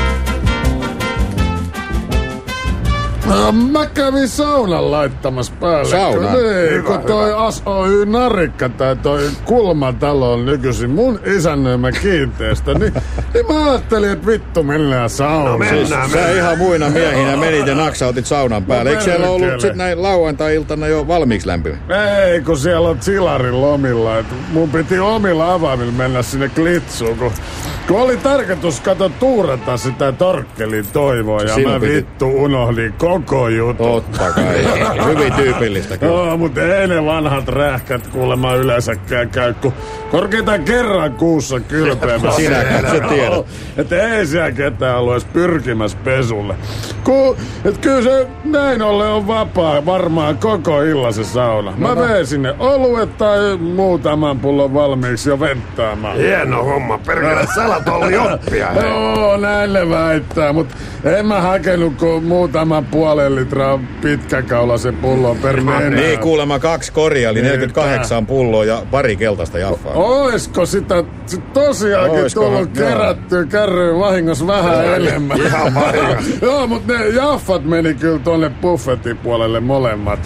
[SPEAKER 3] No, mä kävin saunan laittamassa päälle.
[SPEAKER 4] Sauna?
[SPEAKER 3] Niin, kun toi S O Y-narikka tai toi Kulmatalo on nykyisin mun isännöimä kiinteistö, niin, niin mä ajattelin, että vittu mennään saunaan.
[SPEAKER 2] No mennään,
[SPEAKER 4] Siis,
[SPEAKER 2] mennään.
[SPEAKER 4] sä ihan muina miehinä menit ja naksautit saunan päälle.
[SPEAKER 3] No
[SPEAKER 4] Eikö siellä ollut
[SPEAKER 3] perkele.
[SPEAKER 4] sit näin lauantai-iltana jo valmiiksi lämpimä?
[SPEAKER 3] Ei, kun siellä on Tsilarin lomilla. Et mun piti omilla avaimilla mennä sinne klitsuun, kun, kun oli tarkoitus kato tuurata sitä Torkkelin toivoa. Ja
[SPEAKER 4] Sinun
[SPEAKER 3] mä
[SPEAKER 4] piti-
[SPEAKER 3] vittu unohdin koko jutun.
[SPEAKER 4] Totta kai. Hyvin tyypillistä kyllä.
[SPEAKER 3] Joo, mutta ei ne vanhat rähkät kuulemma yleensäkään käy, kun korkeintaan kerran kuussa kylpeämässä.
[SPEAKER 4] Sinäkään sä tiedät.
[SPEAKER 3] Että ei siellä ketään ollut edes pyrkimässä pesulle. Ku, et kyllä se näin ollen on vapaa varmaan koko illan se sauna. Mä
[SPEAKER 4] no.
[SPEAKER 3] veen sinne oluet tai muutaman pullon valmiiksi jo venttaamaan.
[SPEAKER 2] Hieno homma, perkele, sä alat oli oppia. hei.
[SPEAKER 3] Joo, näin ne väittää, mutta en mä hakenut kuin muutaman puolen litraa pitkäkaulaisen pullon per nenä.
[SPEAKER 4] Niin kuulemma kaksi koria, eli neljäkymmentäkahdeksan pulloa ja pari keltaista jaffaa.
[SPEAKER 3] Oisko sitä sit tosiaankin
[SPEAKER 4] Oisko?
[SPEAKER 3] tullut
[SPEAKER 4] Joo.
[SPEAKER 3] kerättyä kärryyn vahingossa vähän
[SPEAKER 2] Joo,
[SPEAKER 3] enemmän?
[SPEAKER 2] ihan vahingossa.
[SPEAKER 3] Joo, mutta ne jaffat meni kyllä tonne buffetin puolelle molemmat.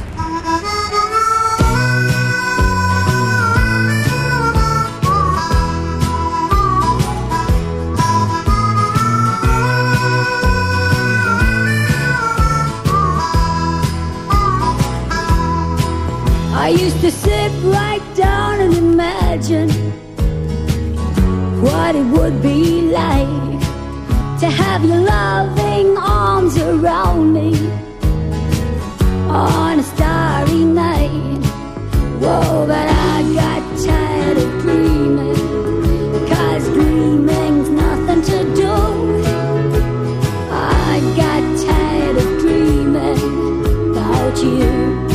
[SPEAKER 15] I used to sit right down and imagine what it would be like to have your loving arms around me on a starry night. Whoa, but I got tired of dreaming, 'cause dreaming's nothing to do. I got tired of dreaming about you.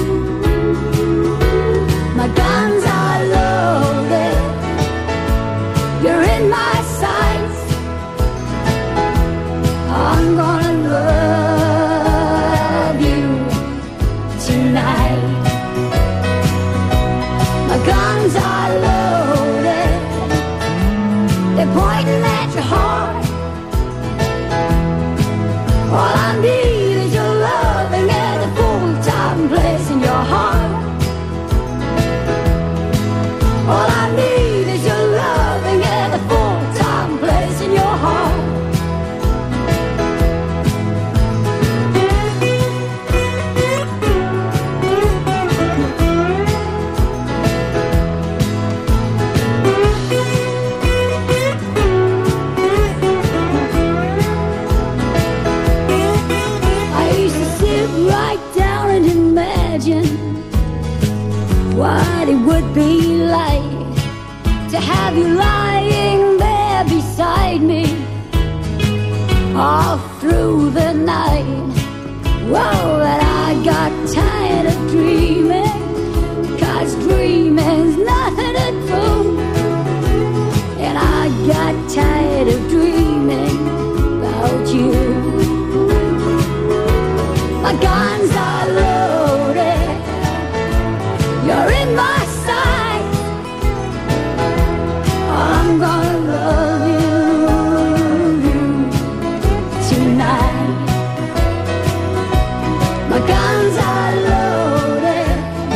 [SPEAKER 15] My guns are loaded, you're in my sights. I'm gonna love you tonight. My guns are loaded, they're pointing at your heart. All I need is your loving and a full-time place in your heart. All I need is your loving and a full-time place in your heart. I used to sit right down and imagine what it would be like to have you lying there beside me all through the night. Whoa, but I got tired of dreaming, 'cause dreaming's nothing to do. And I got tired of dreaming about you. My guns are loaded, you're in my sight. I'm gonna love you tonight. My guns are loaded,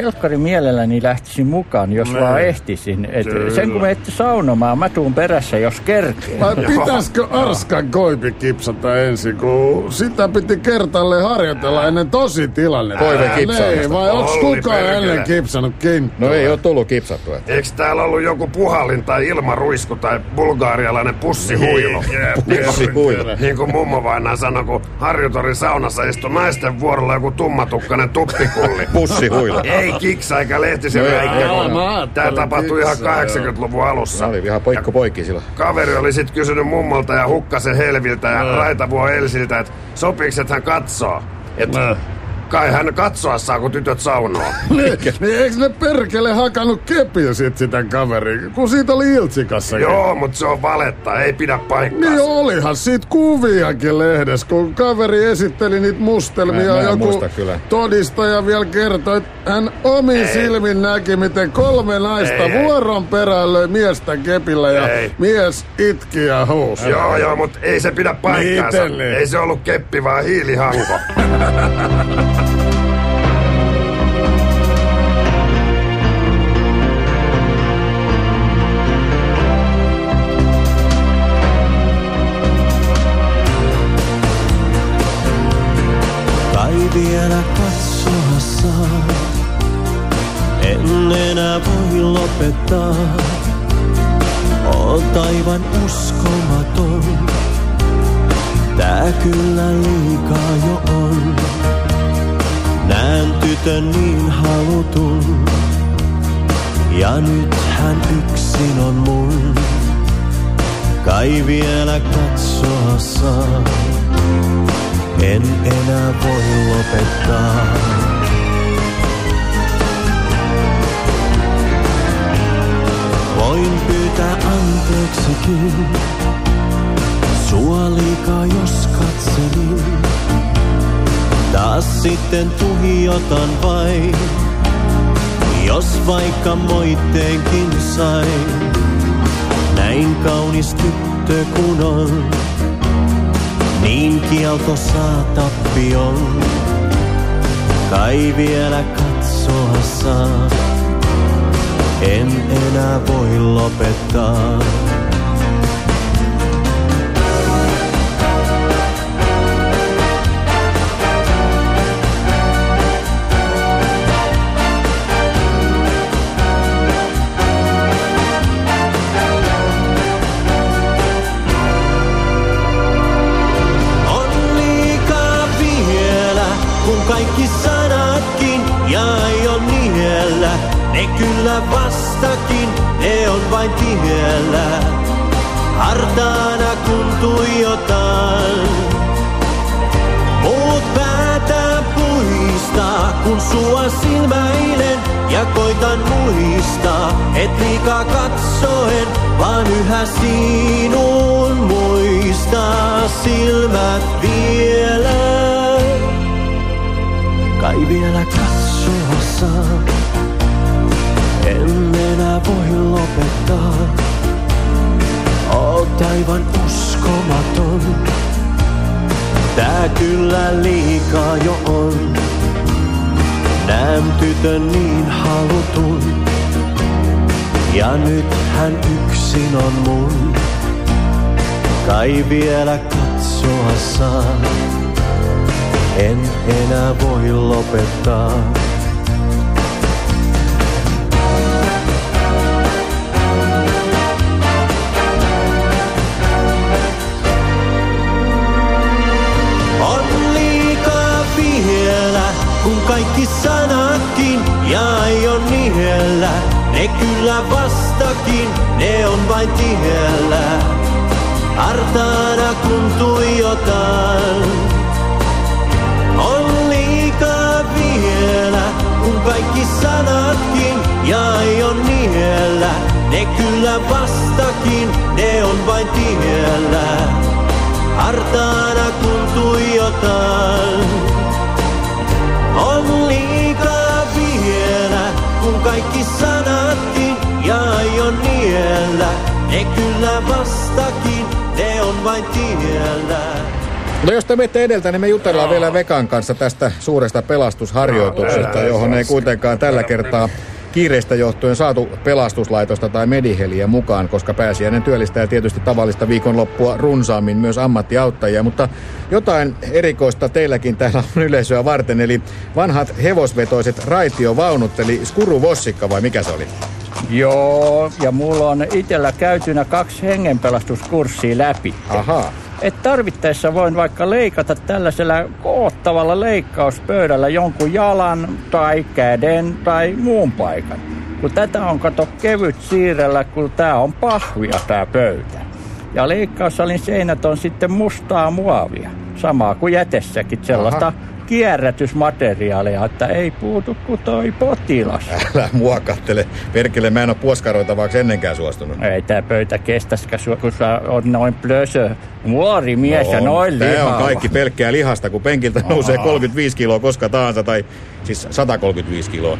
[SPEAKER 5] helkkari mielelläni lähtisin mukaan, jos
[SPEAKER 3] Ne.
[SPEAKER 5] vaan ehtisin. Et sen kun menette saunomaan, mä tuun perässä, jos kerkee.
[SPEAKER 3] Vai pitäisikö Arskan koipi kipsata ensin, kun sitä piti kertalle harjoitella ennen tosi tilannetta?
[SPEAKER 4] Koiven kipsaamista.
[SPEAKER 3] Niin, vai onks
[SPEAKER 2] Olli
[SPEAKER 3] kukaan
[SPEAKER 2] perkele.
[SPEAKER 3] ennen kipsanut kinttua?
[SPEAKER 4] No ei oo tullut kipsattua.
[SPEAKER 2] Eiks täällä ollut joku puhallin tai ilmaruisku tai bulgaarialainen pussihuilu?
[SPEAKER 4] Pussihuilu.
[SPEAKER 2] Niin kuin mummo vainaa sanoi, kun Harjutorin saunassa istui naisten vuorolla joku tummatukkainen tuppikulli.
[SPEAKER 4] Pussihuilu.
[SPEAKER 2] Ei kiksa eikä lehtisen
[SPEAKER 4] No ei,
[SPEAKER 2] reikä.
[SPEAKER 3] aa, mä ajattelin
[SPEAKER 2] Tää tapahtui ihan
[SPEAKER 3] kiksaa,
[SPEAKER 2] kahdeksankymmentäluvun alussa.
[SPEAKER 4] Se oli ihan poikko poikki silloin.
[SPEAKER 2] Kaveri oli sit kysynyt mummolta ja Hukkasen Helviltä ja Raitavuo Elsiltä, että sopiks, että hän katsoo. Et kai hän katsoa saa, kun tytöt saunoo.
[SPEAKER 3] Niin, niin eiks ne perkele hakannut kepillä sit sitä kaveria, kun siitä oli Iltsikassakin?
[SPEAKER 2] Joo, mut se on valetta, ei pidä paikkaansa.
[SPEAKER 3] Niin olihan siitä kuviakin lehdessä, kun kaveri esitteli niitä mustelmia.
[SPEAKER 4] Mä- mä en
[SPEAKER 3] joku
[SPEAKER 4] muista kyllä.
[SPEAKER 3] todistaja vielä kertoi, että hän omin
[SPEAKER 2] Ei.
[SPEAKER 3] silmin näki, miten kolme naista
[SPEAKER 2] Ei, ei.
[SPEAKER 3] vuoron perään löi miestä kepillä ja
[SPEAKER 2] Ei.
[SPEAKER 3] mies itki ja huusi.
[SPEAKER 2] Joo, joo, mut ei se pidä paikkaansa.
[SPEAKER 3] Miten niin?
[SPEAKER 2] Ei se ollut keppi, vaan hiilihanko.
[SPEAKER 13] Kai vielä katsoa saa, en enää voi lopettaa. Oot aivan uskomaton, tää kyllä liikaa jo on. Näen tytön niin halutun, ja nyt hän yksin on mun. Kai vielä katsoa saa, en enää voi lopettaa. Voin pyytää anteeksikin, sua liikaa jos katselin. Taas sitten tuhijotan vain, jos vaikka moitteenkin sain. Näin kaunis tyttö kun on, niin kielto saa tappion. Kai vielä katsoa saa, en enää voi lopettaa. Kaikki sanatkin ja aion niellä, ne kyllä vastakin, ne on vain tiellä. Hartaana kun tuijotan, muut päätään puistaa, kun sua silmäilen ja koitan muistaa, et liikaa katsoen, vaan yhä sinun muistaa silmät vielä. Kai vielä katsoa saa, en enää voi lopettaa. Oot aivan uskomaton, tää kyllä liikaa jo on. Näen tytön niin halutun, ja nyt hän yksin on mun. Kai vielä katsoa saa, en enää voi lopettaa. On liikaa vielä, kun kaikki sanatkin ja aion niellä. Ne kyllä vastakin, ne on vain tiellä. Hartaana kun tuijotan, on liikaa vielä, kun kaikki sanatkin ja aion niellä. Ne kyllä vastakin, ne on vain tiellä. Hartaana kun tuijotan, on liikaa vielä, kun kaikki sanatkin ja aion niellä. Ne kyllä vastakin, ne on vain tiellä.
[SPEAKER 4] No jos te menette edeltä, niin me jutellaan vielä Vekan kanssa tästä suuresta pelastusharjoituksesta, johon ei kuitenkaan tällä kertaa kiireistä johtuen saatu pelastuslaitosta tai Mediheliä mukaan, koska Pääsiäinen työllistää tietysti tavallista viikonloppua runsaammin myös ammattiauttajia, mutta jotain erikoista teilläkin täällä on yleisöä varten, eli vanhat hevosvetoiset raitiovaunut, eli skuruvossikka vai mikä se oli?
[SPEAKER 5] Joo, ja mulla on itsellä käytynä kaksi hengenpelastuskurssia läpi.
[SPEAKER 4] Ahaa.
[SPEAKER 5] Et tarvittaessa voin vaikka leikata tällaisella koottavalla leikkauspöydällä jonkun jalan tai käden tai muun paikan. Kun tätä on kato kevyt siirrellä, kun tää on pahvia tää pöytä. Ja leikkaussalin seinät on sitten mustaa muovia. Samaa kuin jätessäkin, sellaista Aha. kierrätysmateriaalia, että ei puutu kuin toi potilas.
[SPEAKER 4] Älä muokattele. Perkele, mä en ole puoskaroitavaksi ennenkään suostunut.
[SPEAKER 5] Ei tää pöytä kestäskään, kun sä oot noin plösö nuori mies no, ja noin lihava.
[SPEAKER 4] Tää on kaikki pelkkää lihasta, kun penkiltä Aha. nousee kolmekymmentäviisi kiloa koska tahansa, tai siis sata kolmekymmentäviisi kiloa.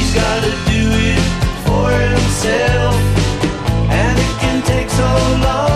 [SPEAKER 6] And it can take so long.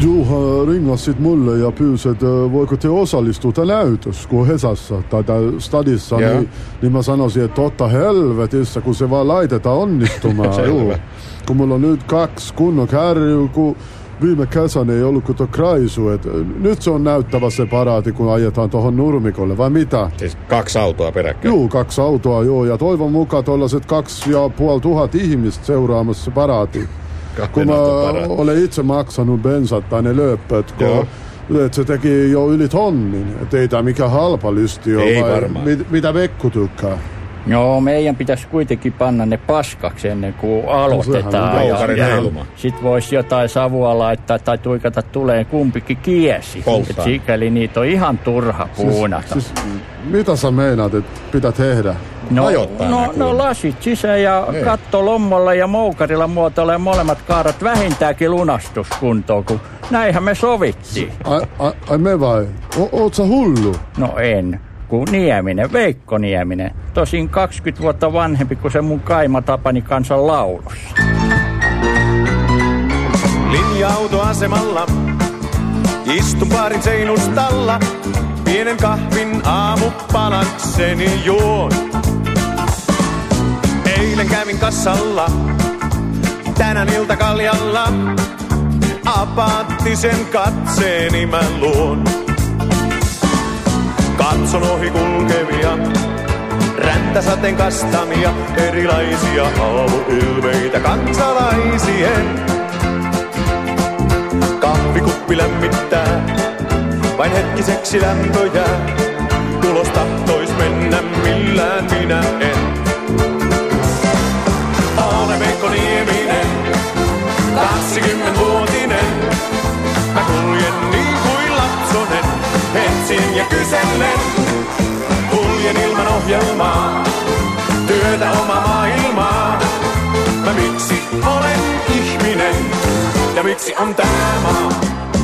[SPEAKER 3] Juha ringas sit mulle ja pyysi, että voiko te osallistua tämän näytös, kun Hesassa tai stadissa, niin, niin mä sanoisin, että totta helvetissä, kun se vaan laitetaan onnistumaan. Juu. Kun mulla on nyt kaksi kunnon kärryä, kun viime kesänä ei ollut kuin tuo Kraisu, että nyt se on näyttävä se paraati, kun ajetaan tuohon nurmikolle, vai mitä?
[SPEAKER 4] Siis kaksi autoa peräkkäin?
[SPEAKER 3] Joo, kaksi autoa, joo, ja toivon mukaan tuollaiset kaksi ja puoli tuhat ihmistä seuraamassa se paraati. Kun mä olen itse maksanut bensat tai ne lööppöt, kun että se teki jo yli tonnin, että ei tämä mikään halpa lysti ole.
[SPEAKER 4] Ei varmaan.
[SPEAKER 3] Mit, mitä Vekku tykkää?
[SPEAKER 5] Joo, meidän pitäisi kuitenkin panna ne paskaksi ennen kuin aloitetaan. No, ja, ja sit voisi jotain savua laittaa tai tuikata tuleen kumpikin kiesi. Et sikäli niitä on ihan turha puunata. Siis, siis,
[SPEAKER 3] mitä sä meinaat, että pitää tehdä?
[SPEAKER 5] No, no, no lasit sisään ja ne. Katto lommolla ja moukarilla muotoilee molemmat kaarat vähintäänkin lunastuskuntoon, kun näinhän me sovittiin.
[SPEAKER 3] Ai, ai, ai me vai? O, oot sä hullu?
[SPEAKER 5] No en. Nieminen, Veikko Nieminen. Tosin kaksikymmentä vuotta vanhempi kuin se mun kaima Tapani kansan laulussa.
[SPEAKER 16] Linja-autoasemalla istun baarin seinustalla. Pienen kahvin aamupalakseni juon. Eilen kävin kassalla, tänään iltakaljalla. Apaattisen katseeni mä luon. Katson ohi kulkevia, räntäsateen kastamia, erilaisia aamuilmeitä kansalaisien. Kahvikuppi lämmittää, vain hetkiseksi lämpöjä. Ulos tahtois mennä millään minä en. Olen Veikko Nieminen, kaksikymmenvuotinen. Mä kuljen niin kuin lapsonen. Etsin ja kysellen, kuljen ilman ohjelmaa, työtä oma maailmaa. Mä miksi olen ihminen ja miksi on tää maa?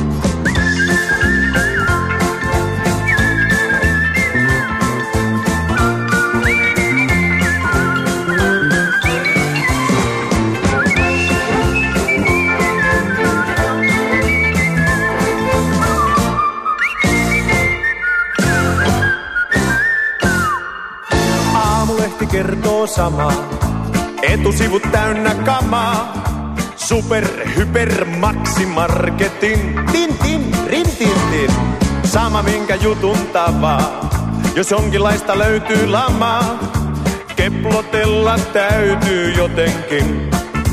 [SPEAKER 16] Kertoo samaa, etusivut täynnä kamaa. Super, hyper, maksimarketin. Tin, tin, rin, tin, tin. Sama minkä jutun tavaa, jos jonkinlaista löytyy lamaa. Keplotella täytyy jotenkin.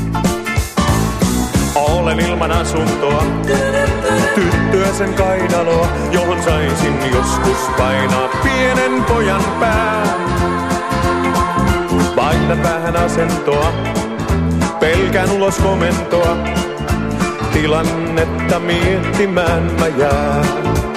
[SPEAKER 16] Olen ilman asuntoa, tyttöä sen kainaloa, johon saisin joskus painaa pienen pojan pää. Vaihdan vähän asentoa, pelkään ulos komentoa, tilannetta miettimään mä jään.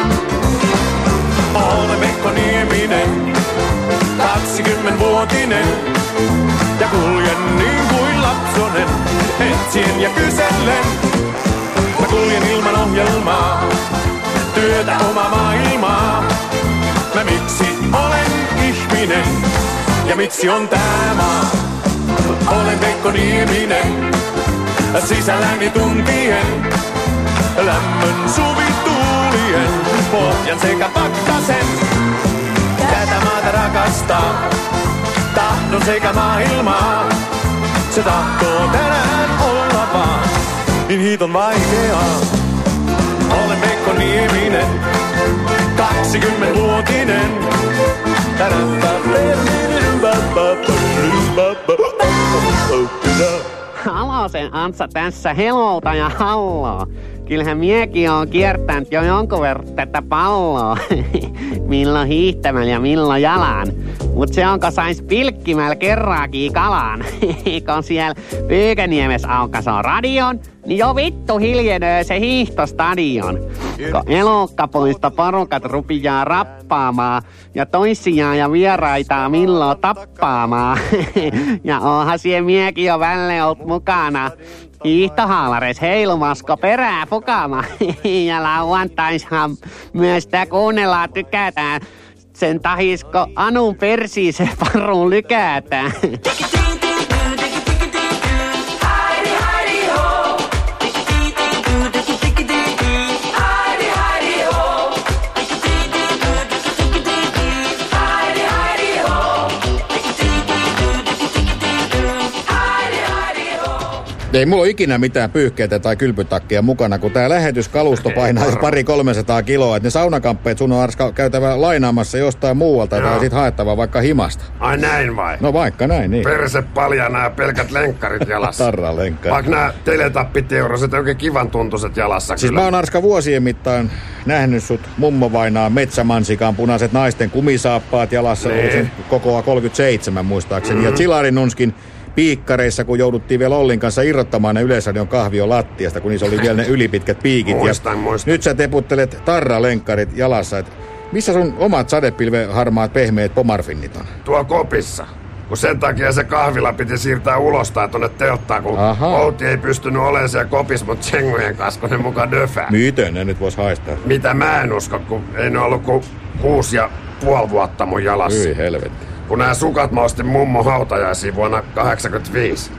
[SPEAKER 16] Olen Veikko Nieminen, kaksikymmenvuotinen, ja kuljen niin kuin lapsonen, etsien ja kysellen. Mä kuljen ilman ohjelmaa, työtä oma maailmaa. Mä miksi olen ihminen? Ja miksi on tää maa? Olen Veikko Nieminen, sisälläni tuntien, lämmön suvituulien, pohjan sekä pakkasen. Tätä maata rakastaa, tahdon sekä maailmaa. Se tahtoo tänään olla vaan, niin hiiton vaikeaa. Olen Veikko Nieminen, kaksikymmenvuotinen.
[SPEAKER 11] Halosen Antsa tässä, helolta ja halloo. Kyllähän miekin on kiertänyt jo jonkun verran tätä palloa. Milloin hiihtämällä ja milloin jalan. Mut se onko sais pilkkimällä kerraakin kalaan. Kun siellä Pyykäniemessä aukasoo radion, niin jo vittu hiljenee se hiihtostadion. Kun elokkapuista porukat rupiaa rappaamaan ja toisiaan ja vieraitaa milloin tappaamaan. Ja onhan siellä miekin jo välle ollut mukana. Hiihtohaalareis heilumasko perää fukama. Ja lauantaishan myös tää kuunnellaan tykätään. Sen tahisko Anun persiin se paruun lykätään.
[SPEAKER 4] Ei mulla ole ikinä mitään pyyhkeitä tai kylpytakkia mukana, kun tää lähetyskalusto painaa pari kolmesataa kiloa. Että ne saunakamppeet sun on Arska käytävä lainaamassa jostain muualta Joo. tai sit haettava vaikka himasta.
[SPEAKER 2] Ai näin vai?
[SPEAKER 4] No vaikka näin, niin.
[SPEAKER 2] Perse palja nää pelkät lenkkarit jalassa.
[SPEAKER 4] Tarra lenkkarit.
[SPEAKER 2] Vaikka nää teletappiteuroset oikein kivan tuntuiset jalassa.
[SPEAKER 4] Siis
[SPEAKER 2] kyllä.
[SPEAKER 4] mä oon Arska vuosien mittaan nähnyt sut mummovainaa metsämansikaan punaiset naisten kumisaappaat jalassa. Niin. Kokoa kolmekymmentäseitsemän muistaakseni. Mm. Ja Chilarinunskin piikkareissa, kun jouduttiin vielä Ollin kanssa irrottamaan ne Yleisradion kahvion lattiasta, kun niissä oli vielä ne ylipitkät piikit.
[SPEAKER 2] Muistan,
[SPEAKER 4] ja
[SPEAKER 2] muistan.
[SPEAKER 4] Nyt sä teputtelet tarralenkkarit jalassa. Et missä sun omat sadepilven harmaat pehmeät pomarfinnit on?
[SPEAKER 2] Tuo kopissa. Kun sen takia se kahvila piti siirtää ulostaan tonne telttaan, kun Aha. Outi ei pystynyt olemaan siellä kopissa, mutta tsengojen kanssa, kun ne mukaan döfää.
[SPEAKER 4] Miten ne nyt vois haistaa?
[SPEAKER 2] Mitä mä en usko, kun ei ne ollut kuin kuusi ja puoli vuotta mun jalassa.
[SPEAKER 4] Hyi helvetti.
[SPEAKER 2] Kun nämä sukat mä ostin mummon hautajaisiin vuonna kahdeksankymmentäviisi.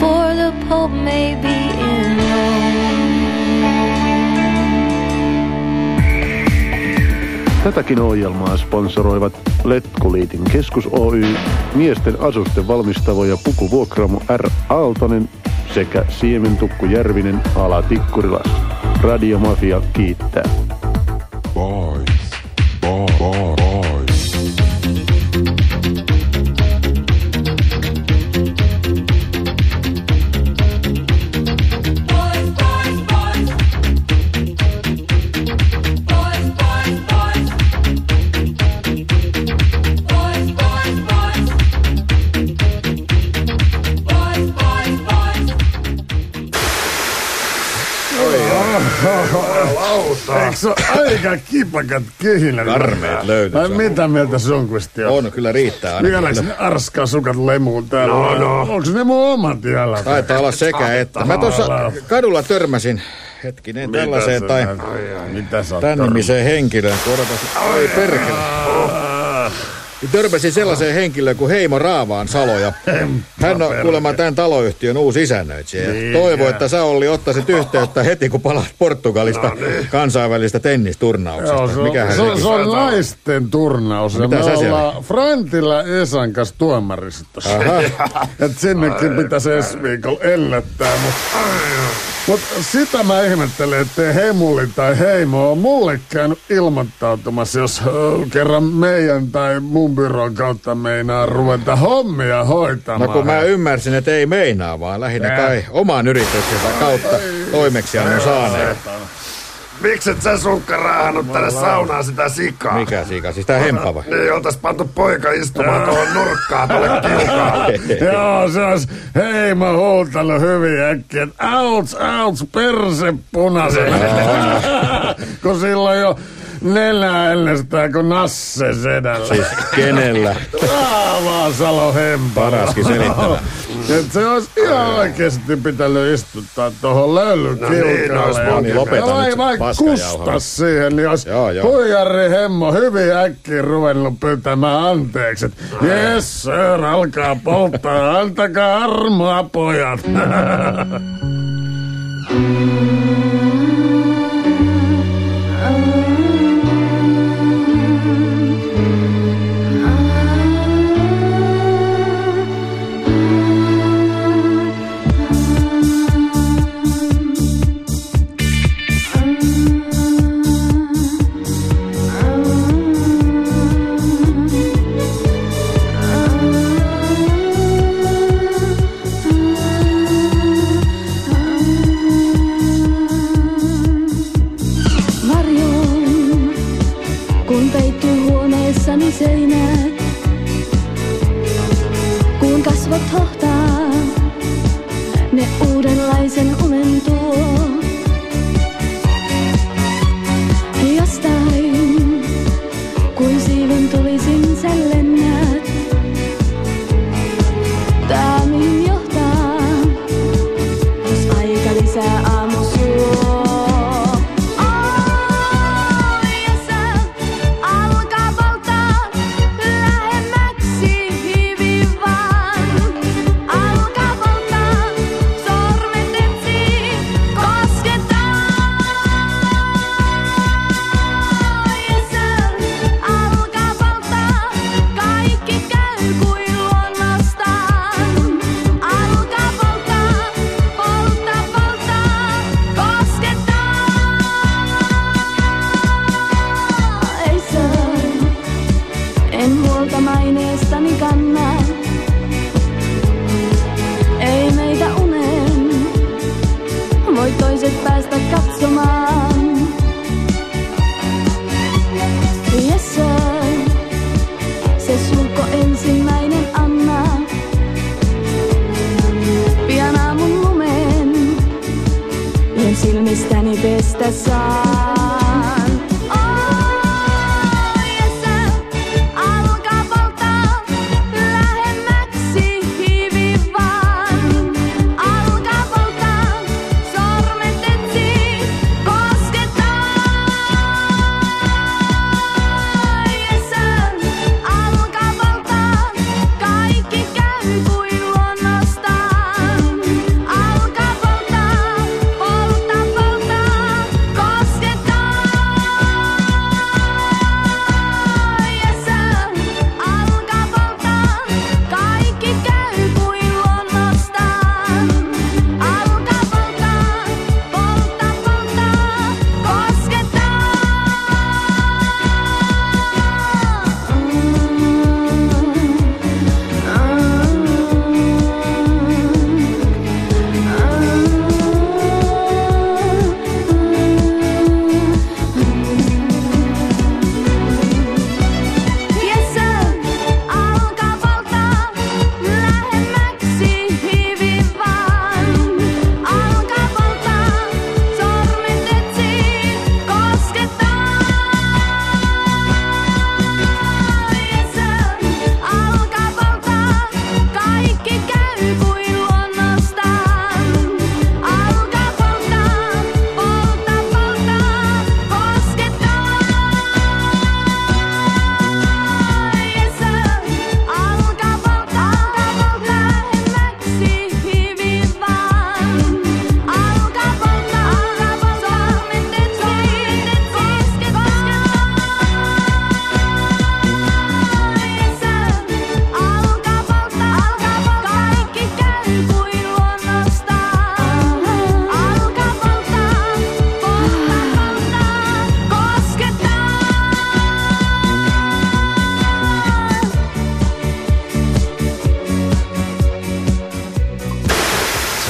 [SPEAKER 15] for the Pope may be in
[SPEAKER 3] Tätäkin ohjelmaa sponsoroivat Letkuliitin Keskus Oy, miesten asusten valmistavo ja pukuvuokraamo R. Aaltonen sekä Siementukku Järvinen ala Tikkurilassa. Radiomafia kiittää. Boys, boys, boys.
[SPEAKER 2] Lauta.
[SPEAKER 3] Eikö se ole aika kipakat kihinät?
[SPEAKER 4] Karmeet löytyy.
[SPEAKER 3] Ai mitä mieltä Sundqvist on?
[SPEAKER 4] On, kyllä riittää.
[SPEAKER 3] Vieläks ne arskaa sukat lemuun täällä?
[SPEAKER 2] No, no.
[SPEAKER 3] Onks ne mun omat jalat?
[SPEAKER 4] Taitaa olla sekä että. Mä tuossa kadulla törmäsin hetkinen
[SPEAKER 3] Mitä
[SPEAKER 4] tällaiseen
[SPEAKER 3] sä
[SPEAKER 4] tai
[SPEAKER 3] näet? Mitä sä oot
[SPEAKER 4] tän nimiseen henkilöön. Tuodapas, ai perkele. Törmäsin sellaiseen henkilöön kuin Heimo Raavaan Saloja. Hän on kuulemma tämän taloyhtiön uusi isännöitsijä. Toivoo, että sä Olli ottaisit yhteyttä heti kun palaat Portugalista kansainvälistä tennisturnauksesta.
[SPEAKER 3] Joo, se on,
[SPEAKER 4] Mikähän
[SPEAKER 3] se, on,
[SPEAKER 4] sekin?
[SPEAKER 3] se on naisten turnaus.
[SPEAKER 4] Mitä
[SPEAKER 3] me
[SPEAKER 4] sä siellä?
[SPEAKER 3] ollaan Frantilla Esan kanssa tuomarissa tossa. Et sinnekin pitäisi ensi viikolla ennättää. Mutta mut sitä mä ihmettelen, ettei Heimuli tai Heimo on mulle käynyt ilmoittautumassa, jos ö, kerran meidän tai mun byron kautta meinaa ruveta hommia hoitamaan.
[SPEAKER 4] No kun mä ymmärsin, että ei meinaa, vaan lähinnä kai oman yrityksensä kautta toimeksiannon saaneet.
[SPEAKER 2] Mikset sä Sunkka raahannut tänne saunaan sitä sikaa?
[SPEAKER 4] Mikä sika? Siis tää hempa vai?
[SPEAKER 2] Niin, oltais pantu poika istumaan tuohon nurkkaan tuolle kiukaalle.
[SPEAKER 3] Joo, se olisi Heimo huutanut hyvin äkkiä, että auts, auts, perse punaisena. Kun silloin jo nenä ennestään kuin nasse sedällä.
[SPEAKER 4] Siis kenellä?
[SPEAKER 3] Raavaa Salo hempaa.
[SPEAKER 4] Paraskin selittämään.
[SPEAKER 3] Et se olisi ihan oikeesti pitänyt istuttaa tohon löylyn
[SPEAKER 2] No niin,
[SPEAKER 3] kiukalle.
[SPEAKER 2] no niin,
[SPEAKER 4] lopeta
[SPEAKER 3] ja
[SPEAKER 4] nyt
[SPEAKER 3] vai, vai
[SPEAKER 4] paskajauhama.
[SPEAKER 3] kustas siihen, niin olisi
[SPEAKER 4] Joo, joo.
[SPEAKER 3] huijari Hemmo hyvin äkkiä ruvennut pyytämään anteeksi. Yes sir, alkaa polttaa, antakaa armoa pojat.
[SPEAKER 15] Varjoon, kun peittyy huoneessani seinät, kun kasvot hohtaa, ne uudenlaisen unen tuo. Jostain, kuin siivun tulisin sä lennät, tää mihin johtaa, jos aika lisää aamu suo. En huolta maineestani kanna, ei meitä uneen, voi toiset päästä katsomaan. Yes sir, se sulko ensimmäinen anna, pian aamun lumeen, yön silmistäni pestä saan.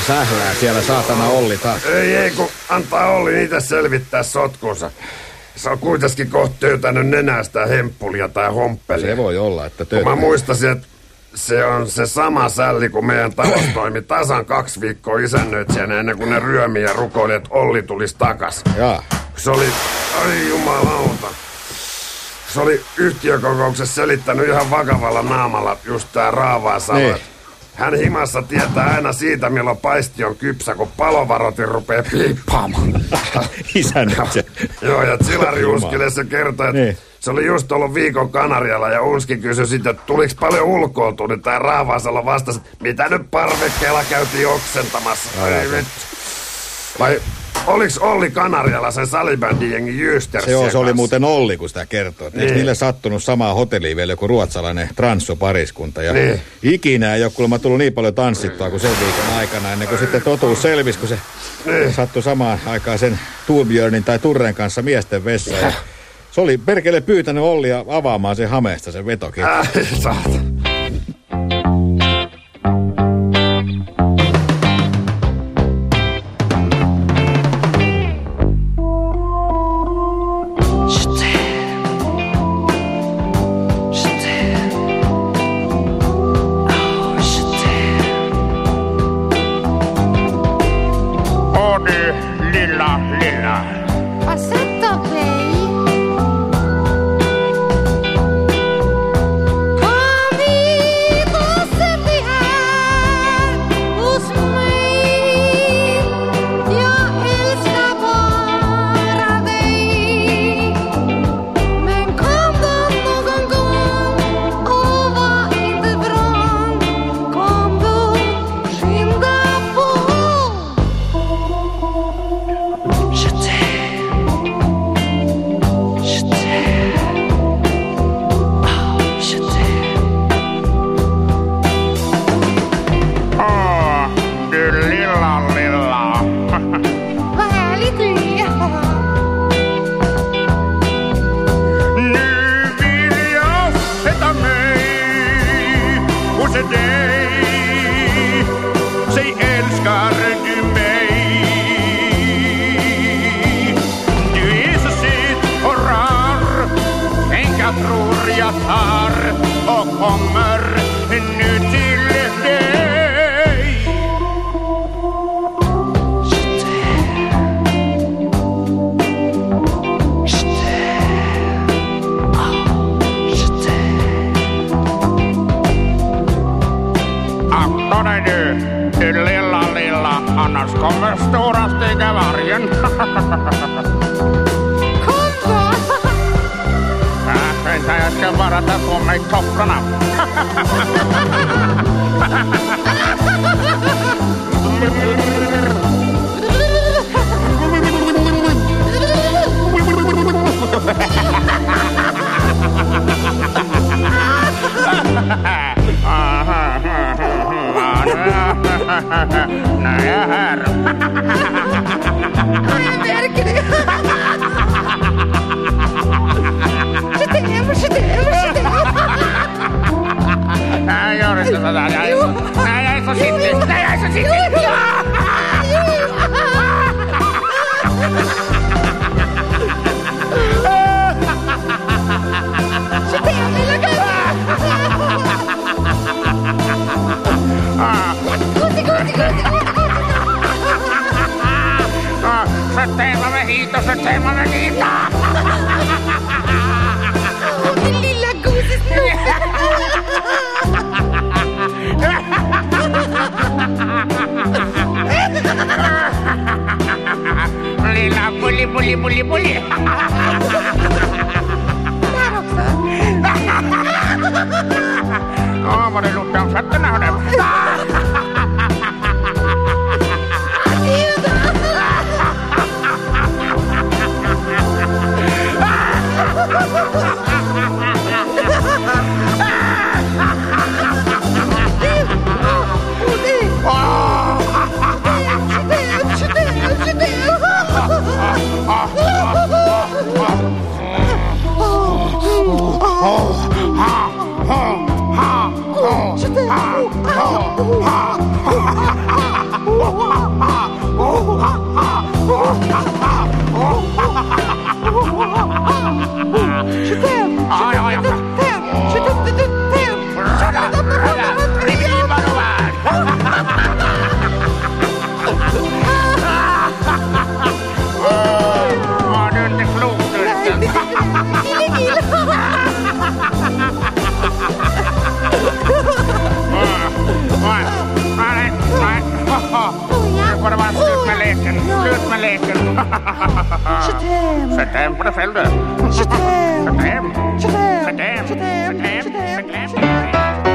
[SPEAKER 4] sählää siellä saatana Olli taas.
[SPEAKER 2] Ei, ei, kun antaa Olli itse selvittää sotkunsa. Se on kuitenkin kohta töytänyt nenästä hemppulia tai homppelia.
[SPEAKER 4] Se voi olla, että töytänyt.
[SPEAKER 2] Mä muistasin, että se on se sama sälli, kun meidän talous toimi tasan kaksi viikkoa isännöitsijänä ennen kuin ne ryömi ja rukoili, että Olli tulisi takas.
[SPEAKER 4] Jaa.
[SPEAKER 2] Se oli, ai jumalauta. Se oli yhtiökokouksessa selittänyt ihan vakavalla naamalla just tää raavaa salo.
[SPEAKER 4] Niin.
[SPEAKER 2] Hän himassa tietää aina siitä, milloin paisti on kypsä, kun palovarotin rupeaa piippaamaan.
[SPEAKER 4] Isännöitsijä.
[SPEAKER 2] Joo, ja Tsilari Unskille se kertoi, että niin. Se oli just ollut viikon Kanarialla ja Unski kysyi sitten, että tuliks paljon ulkoiltua, niin tää Raavaasalo vastasi, mitä nyt parvekkeella käytiin oksentamassa. Ei vittu. Vai oliks Olli Kanarialla sen salibändin jengi Jystersiä?
[SPEAKER 4] Se, se oli muuten Olli, kun sitä kertoo. Niin. Eikö niille sattunut samaa hotelliin vielä joku ruotsalainen transsopariskunta? Ja niin. Ikinä ei ole kuulemma tullut niin paljon tanssittua kuin sen viikon aikana, ennen kuin sitten totuus selvisi, kun se niin. Sattui samaan aikaan sen Tuubjörnin tai Turren kanssa miesten vessaan. Ja se oli perkele pyytänyt Ollia avaamaan sen hameesta sen vetokin.
[SPEAKER 2] Äh, saata.
[SPEAKER 7] Får det vara slut med leken. Slut med leken. Sätt hem på det fältet. Sätt hem. Sätt hem. Sätt hem. Sätt hem. Sätt hem. Sätt hem.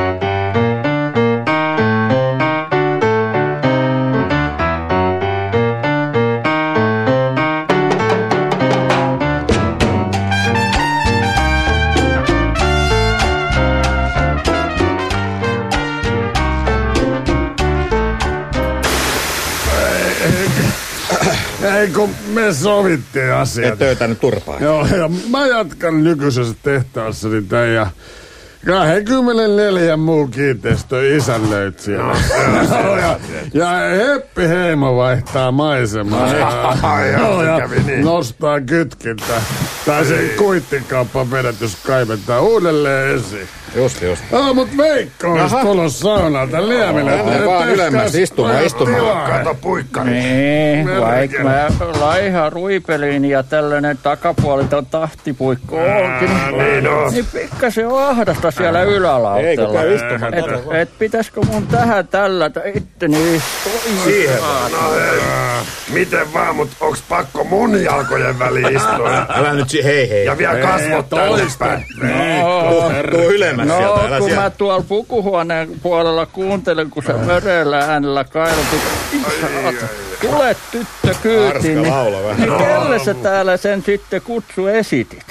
[SPEAKER 2] Ei kun me sovittiin asiat.
[SPEAKER 4] Et töytänyt turpaa.
[SPEAKER 2] Joo, ja mä jatkan nykyisessä tehtaassani tän ja kaksikymmentäneljä muu kiinteistö isännöitsijä. No, ja, ja Heppi Heimo vaihtaa maisemaa.
[SPEAKER 4] No,
[SPEAKER 2] ja, ja, ja niin. Nostaa kytkintä. Tai se kuittikauppan vedätys kaivettaa uudelleen esiin.
[SPEAKER 4] Just, just.
[SPEAKER 2] No, mut Veikko olisi tulossa saunalta liemille.
[SPEAKER 4] Tänne vaan ylemmäs istumaan, istumaan.
[SPEAKER 2] Kato puikkari.
[SPEAKER 5] Niin, vaikka mä laiha ruipelin ja tällainen takapuoliton tahtipuikko onkin.
[SPEAKER 2] Niin on.
[SPEAKER 5] Niin pikkasen ahdasta siellä ylälautella.
[SPEAKER 4] Ei, kun käy istumaan.
[SPEAKER 5] Et, et pitäisikö mun tähän tällätä itteni istua?
[SPEAKER 2] Siihen vaan. No hei. Miten vaan, mut onks pakko mun jalkojen väliin istua?
[SPEAKER 4] Älä nyt si- hei hei.
[SPEAKER 2] Ja vielä kasvot toispäin.
[SPEAKER 4] Tuu ylemmäs
[SPEAKER 5] no,
[SPEAKER 4] sieltä, älä
[SPEAKER 5] kun
[SPEAKER 4] siellä.
[SPEAKER 5] mä tuolla pukuhuoneen puolella kuuntelen, kun se möröllä äänellä kailutit. Tule tyttö kyytiin, niin, niin kelle sä täällä sen sitten kutsu esitit?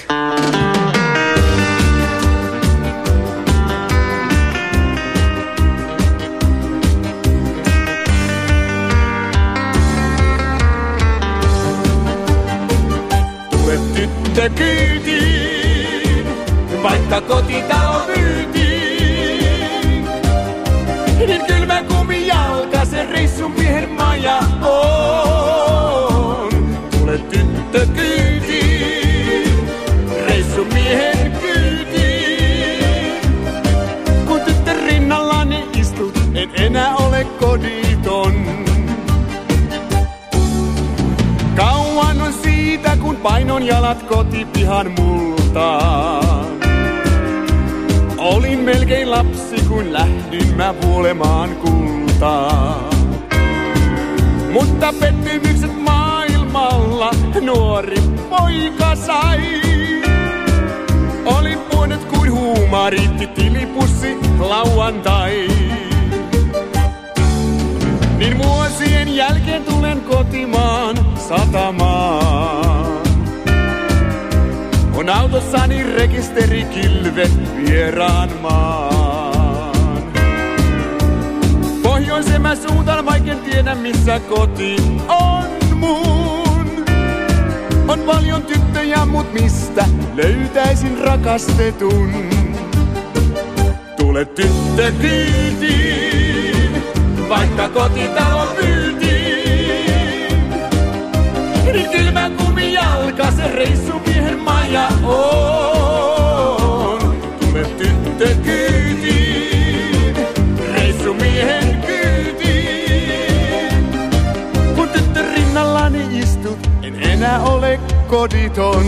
[SPEAKER 12] Tule tyttö kyytiin, vaikka kotitalo myytiin. Niin kylmä kumijalkaisen reissun miehen maja on. Tule tyttö kyytiin, reissun miehen kyytiin. Kun tyttö rinnallani istut, en enää ole koditon. Kauan on siitä, kun painon jalat kotipihan multaan. Olin melkein lapsi, kun lähdin mä vuolemaan kultaa. Mutta pettymykset maailmalla nuori poika sai. Olin puonet kuin huuma, riitti tilipussi lauantai. Niin vuosien jälkeen tulen kotimaan satamaan. On autossani rekisterikilvet vieraan maan. Pohjoiseen mä suuntaan, vaikken tiedä missä koti on mun. On paljon tyttöjä, mut mistä löytäisin rakastetun? Tule tyttö kyytiin, vaikka kotitalo myytiin. Niin kylmä kumijalka se reissumiehen maja on. Tule tyttö kyytiin, reissumiehen kyytiin. Kun tyttö rinnallani istut, en enää ole koditon.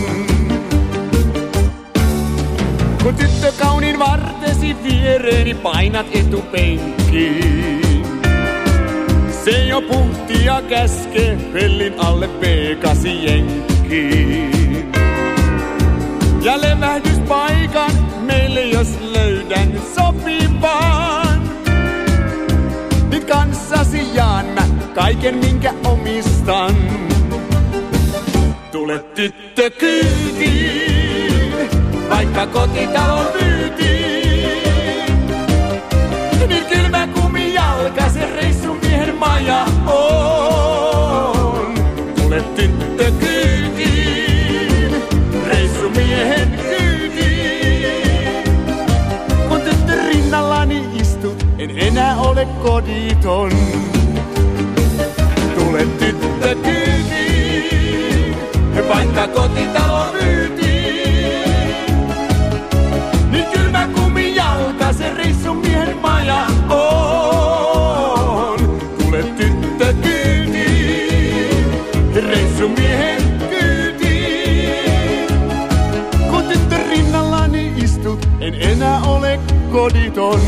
[SPEAKER 12] Kun tyttö kauniin vartesi viereeni painat etupenkkiin. Se jo puhti ja käske pellin alle peekasi jenkkiin. Ja levähdyspaikan meille jos löydän sopivan. Nyt kanssasi jaan mä kaiken minkä omistan. Tule tyttö kyytiin, vaikka kotitalo myytiin. Niin kylmä kumijalka se reissun miehen maja on. Tule tyttö kyytiin, reissun miehen kyytiin. Kun tyttö rinnallani istut, en enää ole koditon. vaikka kotitalo myytiin. Niin kylmä kumijalka se reissun miehen maja on. Kuule tyttö kyytiin, reissun miehen kyytiin. Kun tyttö rinnallani istut, en enää ole koditon.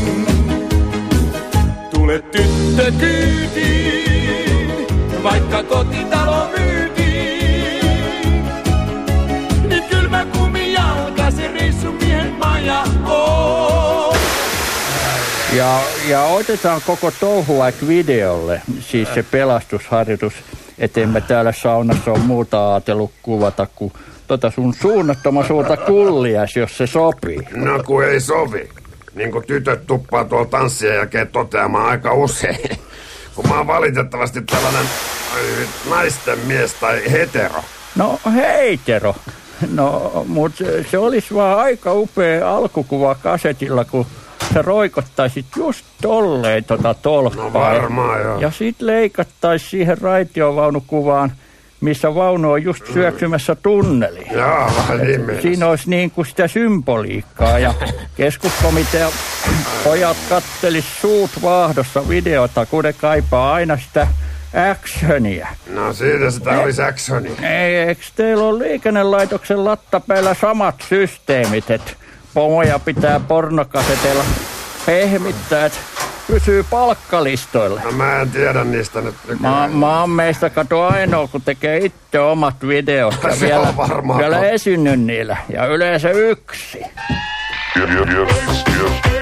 [SPEAKER 12] Tule tyttö kyytiin, vaikka kotitalo myytiin. Niin kylmä kumijalka se reissun miehen maja on.
[SPEAKER 5] Ja, ja otetaan koko touhu vaikka videolle, siis se pelastusharjoitus, ettei me täällä saunassa ole muuta ajatellut kuvata kuin tota sun suunnattoman suurta kullias, jos se sopii.
[SPEAKER 2] No kun ei sovi. Niin kuin tytöt tuppaa tuolla tanssien jälkeen toteamaan aika usein. Kun mä oon valitettavasti tällainen naisten mies tai hetero.
[SPEAKER 5] No heitero. No, mutta se olisi vaan aika upea alkukuva kasetilla, kun sä roikottaisit just tolleen tota tolppaa.
[SPEAKER 2] No varmaan joo.
[SPEAKER 5] Ja sit leikattaisi siihen raitiovaunukuvaan, missä vaunu on just syöksymässä tunneliin.
[SPEAKER 2] Jaa, vähän niin.
[SPEAKER 5] Siinä olisi niin kuin sitä symboliikkaa ja keskuskomitea pojat kattelis suut vaahdossa videota, kun ne kaipaa aina sitä actionia.
[SPEAKER 2] No siitä sitä olisi actionia.
[SPEAKER 5] Ei, eikö teillä ole liikennelaitoksen lattapäillä samat systeemit, että pomoja pitää pornokaseteilla pehmittää, että pysyy palkkalistoilla?
[SPEAKER 2] No mä en tiedä niistä nyt.
[SPEAKER 5] Mä, mä oon meistä kato ainoa, kun tekee itse omat videot ja vielä, vielä esiinny niillä. Ja yleensä yksi.
[SPEAKER 17] Yep, yep, yep, yep.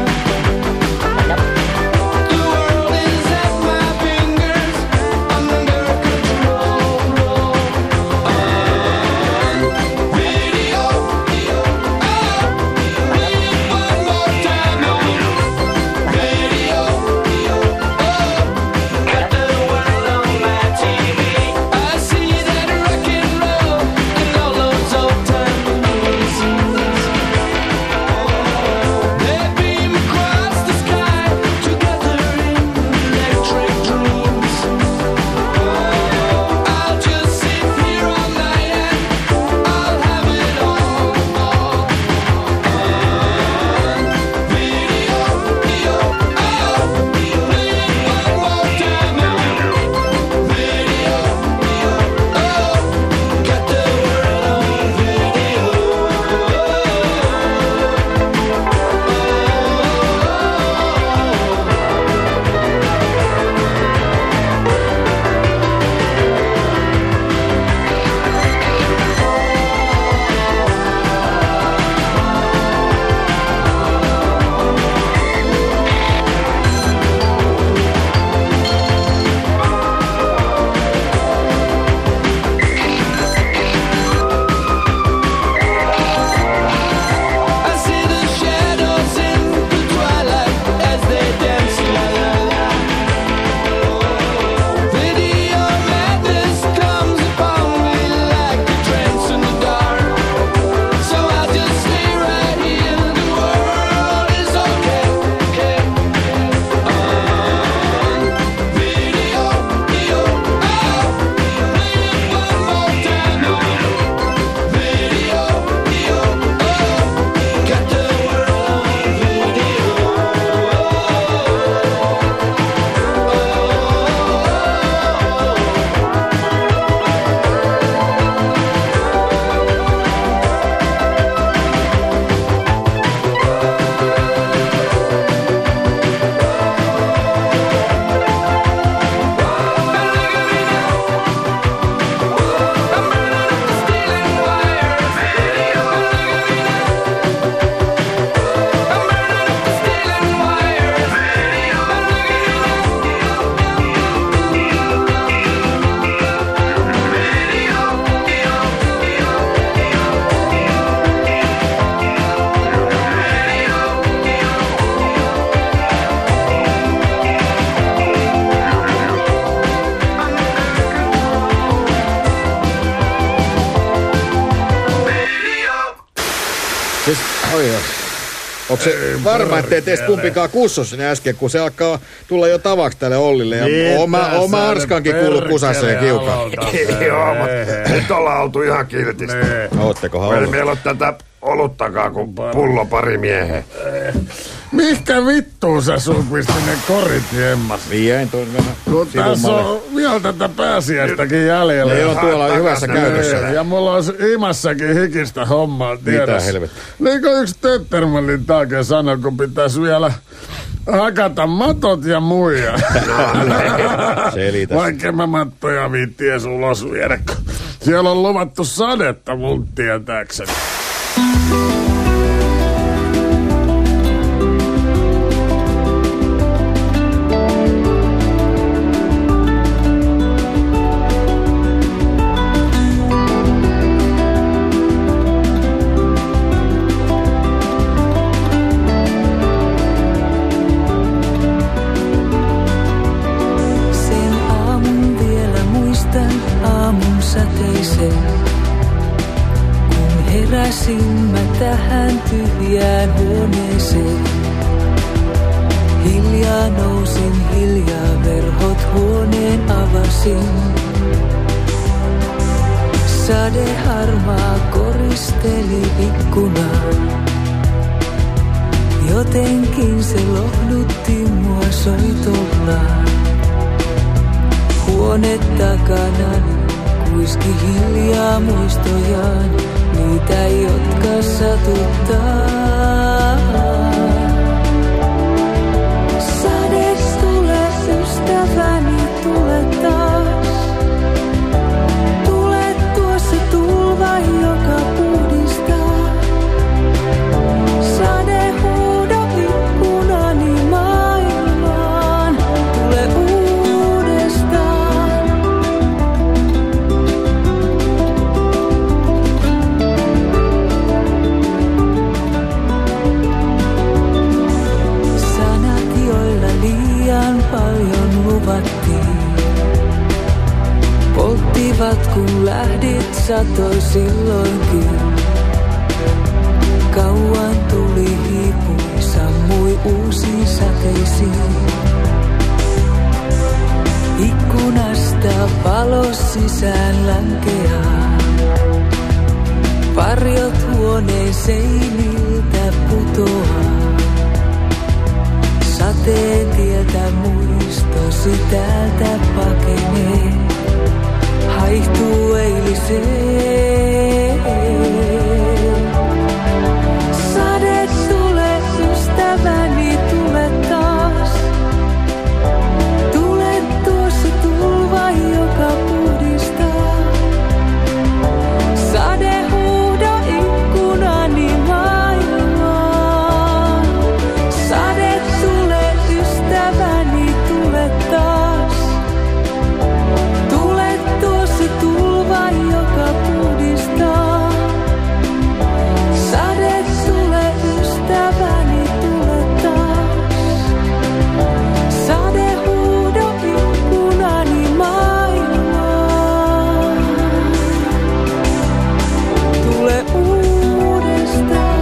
[SPEAKER 6] Under
[SPEAKER 4] Siis, oi joo. Onko se ei varma, ettei teistä kumpikaan kussos sinne äsken, kun se alkaa tulla jo tavaksi tälle Ollille. Ja niin, oma, oma Arskankin kuuluu kusassa ja kiukaan.
[SPEAKER 2] Joo, mutta nyt ollaan oltu ihan kiltisti.
[SPEAKER 4] Oottekohan ollut?
[SPEAKER 2] Meillä on tätä oluttakaan kuin pullo pari miehen.
[SPEAKER 3] Mihkä vittuun sä supisti ne korit jemmas?
[SPEAKER 4] Vien tuon vähän
[SPEAKER 3] kun tässä on vielä tätä pääsiäistäkin jäljellä.
[SPEAKER 4] Ne on tuolla hyvässä käytössä.
[SPEAKER 3] Ja mulla on imassakin hikistä hommaa tiedossa.
[SPEAKER 4] Mitä helvettä?
[SPEAKER 3] Niin kuin yksi Töttermanin taake sanoi, kun pitäisi vielä hakata matot ja muija.
[SPEAKER 4] Selitä.
[SPEAKER 3] Vaikka mä mattoja viitti edes ulos viedä, kun siellä on luvattu sadetta mun tietääkseni.
[SPEAKER 9] Heräsin mä tähän tyhjään huoneeseen. Hiljaa nousin, hiljaa verhot huoneen avasin. Sade harmaa koristeli ikkunaa. Jotenkin se lohdutti mua soitollaan. Huone takanani kuiski hiljaa muistojaan. Niitä, jotka satuttaa. Sade tule, ystäväni, tule taas. Tule tuossa tulva, joka puhdistaa. Sade huuda ikkunani maailmaan. Tule uudestaan. Paljon luvattiin. Polttivat kun lähdit, satoi silloinkin. Kauan tuli hiipui, sammui uusiin sateisiin. Ikkunasta valo sisään lankeaa. Varjot huoneen seiniltä putoaa. Sateen tieltä muistosi täältä pakenee, haihtuu eiliseen. Sade tule, ystäväni, tule taas. Tule tuossa tulva, joka puhdistaa. Sade huuda ikkunani maailmaan. Sade ystäväni, tule taas. Tule tuossa tulva, joka puhdistaa. Sade tule, ystäväni, tule taas. Sade huuda ikkunani maailmaan. Tule uudestaan.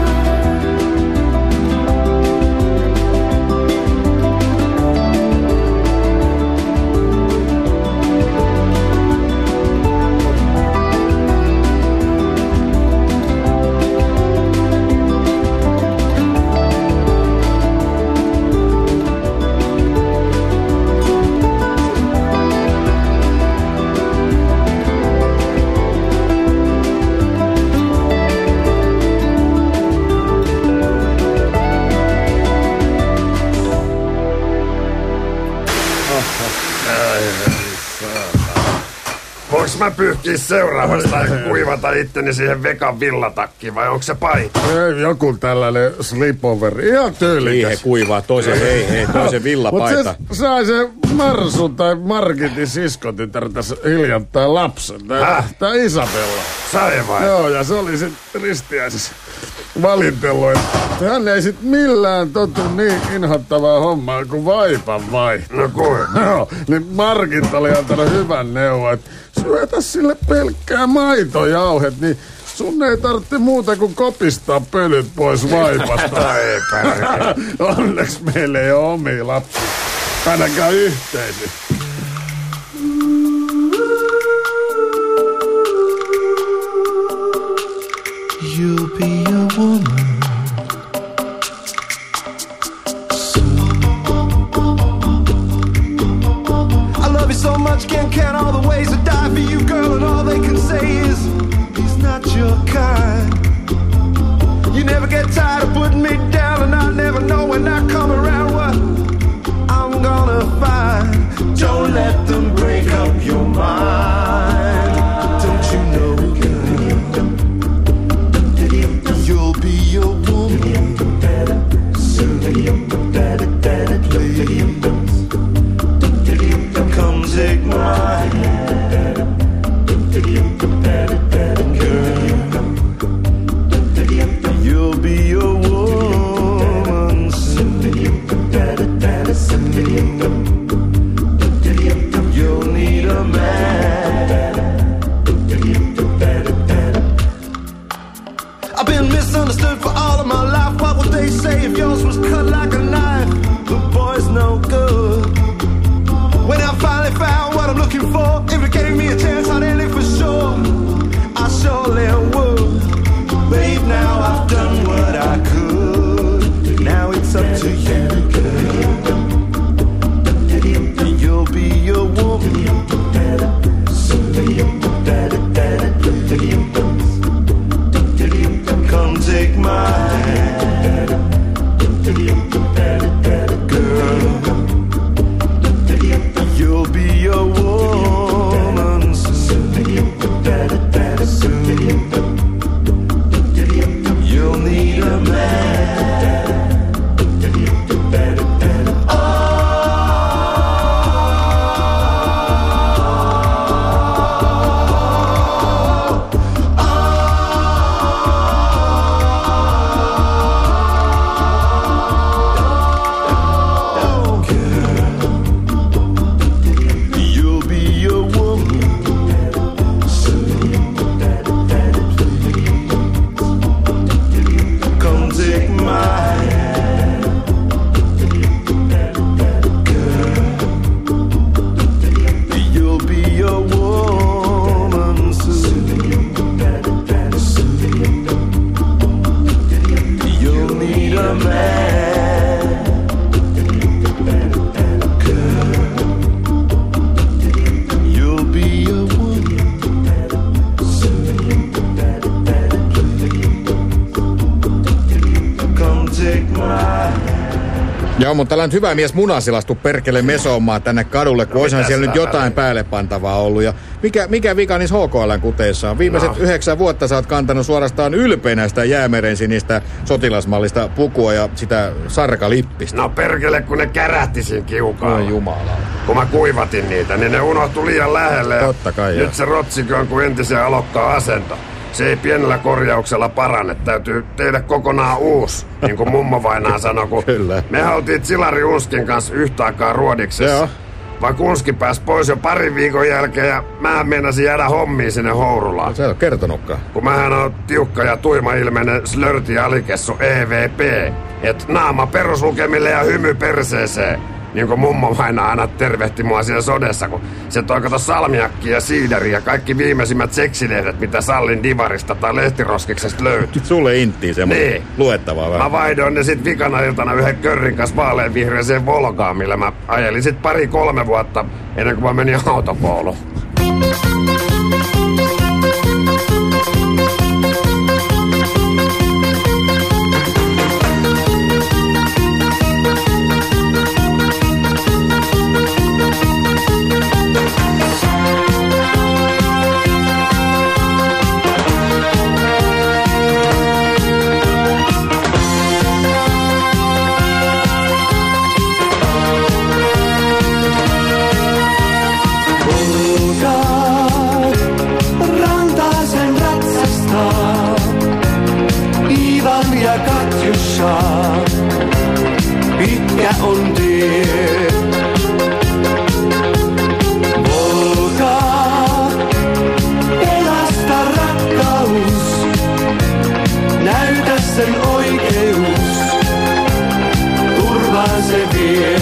[SPEAKER 2] Voinko mä pyyhkiä seuraavasta ja kuivata itteni siihen vegan villatakkiin, vai onko se paita?
[SPEAKER 3] Ei, joku tällainen slipover. Ihan tyylikäs.
[SPEAKER 4] Siihen kuivaa toisen, ei, ei, toisen villapaita.
[SPEAKER 3] Mut se sai se Marsu tai Margitin siskotytär tässä hiljattain lapsen. Tää, tää Isabella.
[SPEAKER 2] Sai vai?
[SPEAKER 3] Joo, ja se oli sit ristiäisessä valitellut, että hän ei sit millään totu niin inhottavaa hommaa kuin vaipan vaihto.
[SPEAKER 2] No kuinka?
[SPEAKER 3] Joo, niin Margit oli antanut hyvän neuvon, että syötä sille pelkkää maitojauhet, niin Sun ei tarvitse muuta kuin kopistaa pölyt pois vaipasta.
[SPEAKER 2] Ei pärjää.
[SPEAKER 3] Onneksi meillä ei ole omia lapsia. Ainakaan yhteisiä.
[SPEAKER 6] You'll be a woman. I love you so much, can't count all the ways to die for you, girl, and all they can say is he's not your kind. You never get tired of putting me down, and I never know when I come around what I'm gonna find. Don't let them break up your mind. Don't you know, girl, you'll be your woman soon. Please, come take my hand, girl. You'll be your woman soon. You'll need a man. I've been misunderstood for all of my life. What would they say if yours was cut like a knife? The boy's no good. When I finally found what I'm looking for, if it gave me a chance, I'd end it for sure. I surely would. Babe, now I've done what I could. Now it's up to you, girl. You'll be your woman soon. Come take my hand, girl. You'll be your woman soon. You'll need a man.
[SPEAKER 4] Joo, mutta tällä nyt hyvä mies munasilastu perkele mesoomaan tänne kadulle, kun oishan siellä nyt jotain päälle pantavaa ollut. Ja mikä, mikä vika niissä H K L:n kuteissa on? Viimeiset no. yhdeksän vuotta sä oot kantanut suorastaan ylpeänä sitä jäämeren sinistä sotilasmallista pukua ja sitä sarkalippistä.
[SPEAKER 2] No perkele, kun ne kärähti siinä kiukaalla.
[SPEAKER 4] No jumala.
[SPEAKER 2] Kun mä kuivatin niitä, niin ne unohtui liian lähelle.
[SPEAKER 4] Totta kai.
[SPEAKER 2] Nyt se rotsikö on kuin entisen alokkaan asento. Se ei pienellä korjauksella parane, täytyy tehdä kokonaan uusi, niin kuin mummo vainaa sanoi, kun
[SPEAKER 4] Kyllä.
[SPEAKER 2] me oltiin Tsilari Unskin kanssa yhtä aikaa Ruodiksessa.
[SPEAKER 4] Joo.
[SPEAKER 2] Vaikka Unski pääsi pois jo parin viikon jälkeen ja mä meinasin jäädä hommiin sinne Hourulaan.
[SPEAKER 4] Se ei ole kertonutkaan.
[SPEAKER 2] Kun mähän on tiukka ja tuima ilmeinen slörti alikessu E V P, et naama peruslukemille ja hymy perseeseen. Niin kuin mummo vainaa aina tervehti mua siellä sodessa, kun se toi kato salmiakkia ja siideriä ja kaikki viimeisimmät seksilehdet, mitä Sallin divarista tai lehtiroskiksesta löytyi.
[SPEAKER 4] Sulle inttiin semmoinen
[SPEAKER 2] niin.
[SPEAKER 4] luettavaa vähän.
[SPEAKER 2] Mä vaihdoin ne sit vikana iltana yhden körrin kanssa vaaleanvihreeseen Volgaan, millä mä ajelin sit pari-kolme vuotta ennen kuin mä menin autokouluun.
[SPEAKER 6] Pitkä on tie. Volga, pelasta rakkaus.
[SPEAKER 9] sen oikeus, turvaan se vie.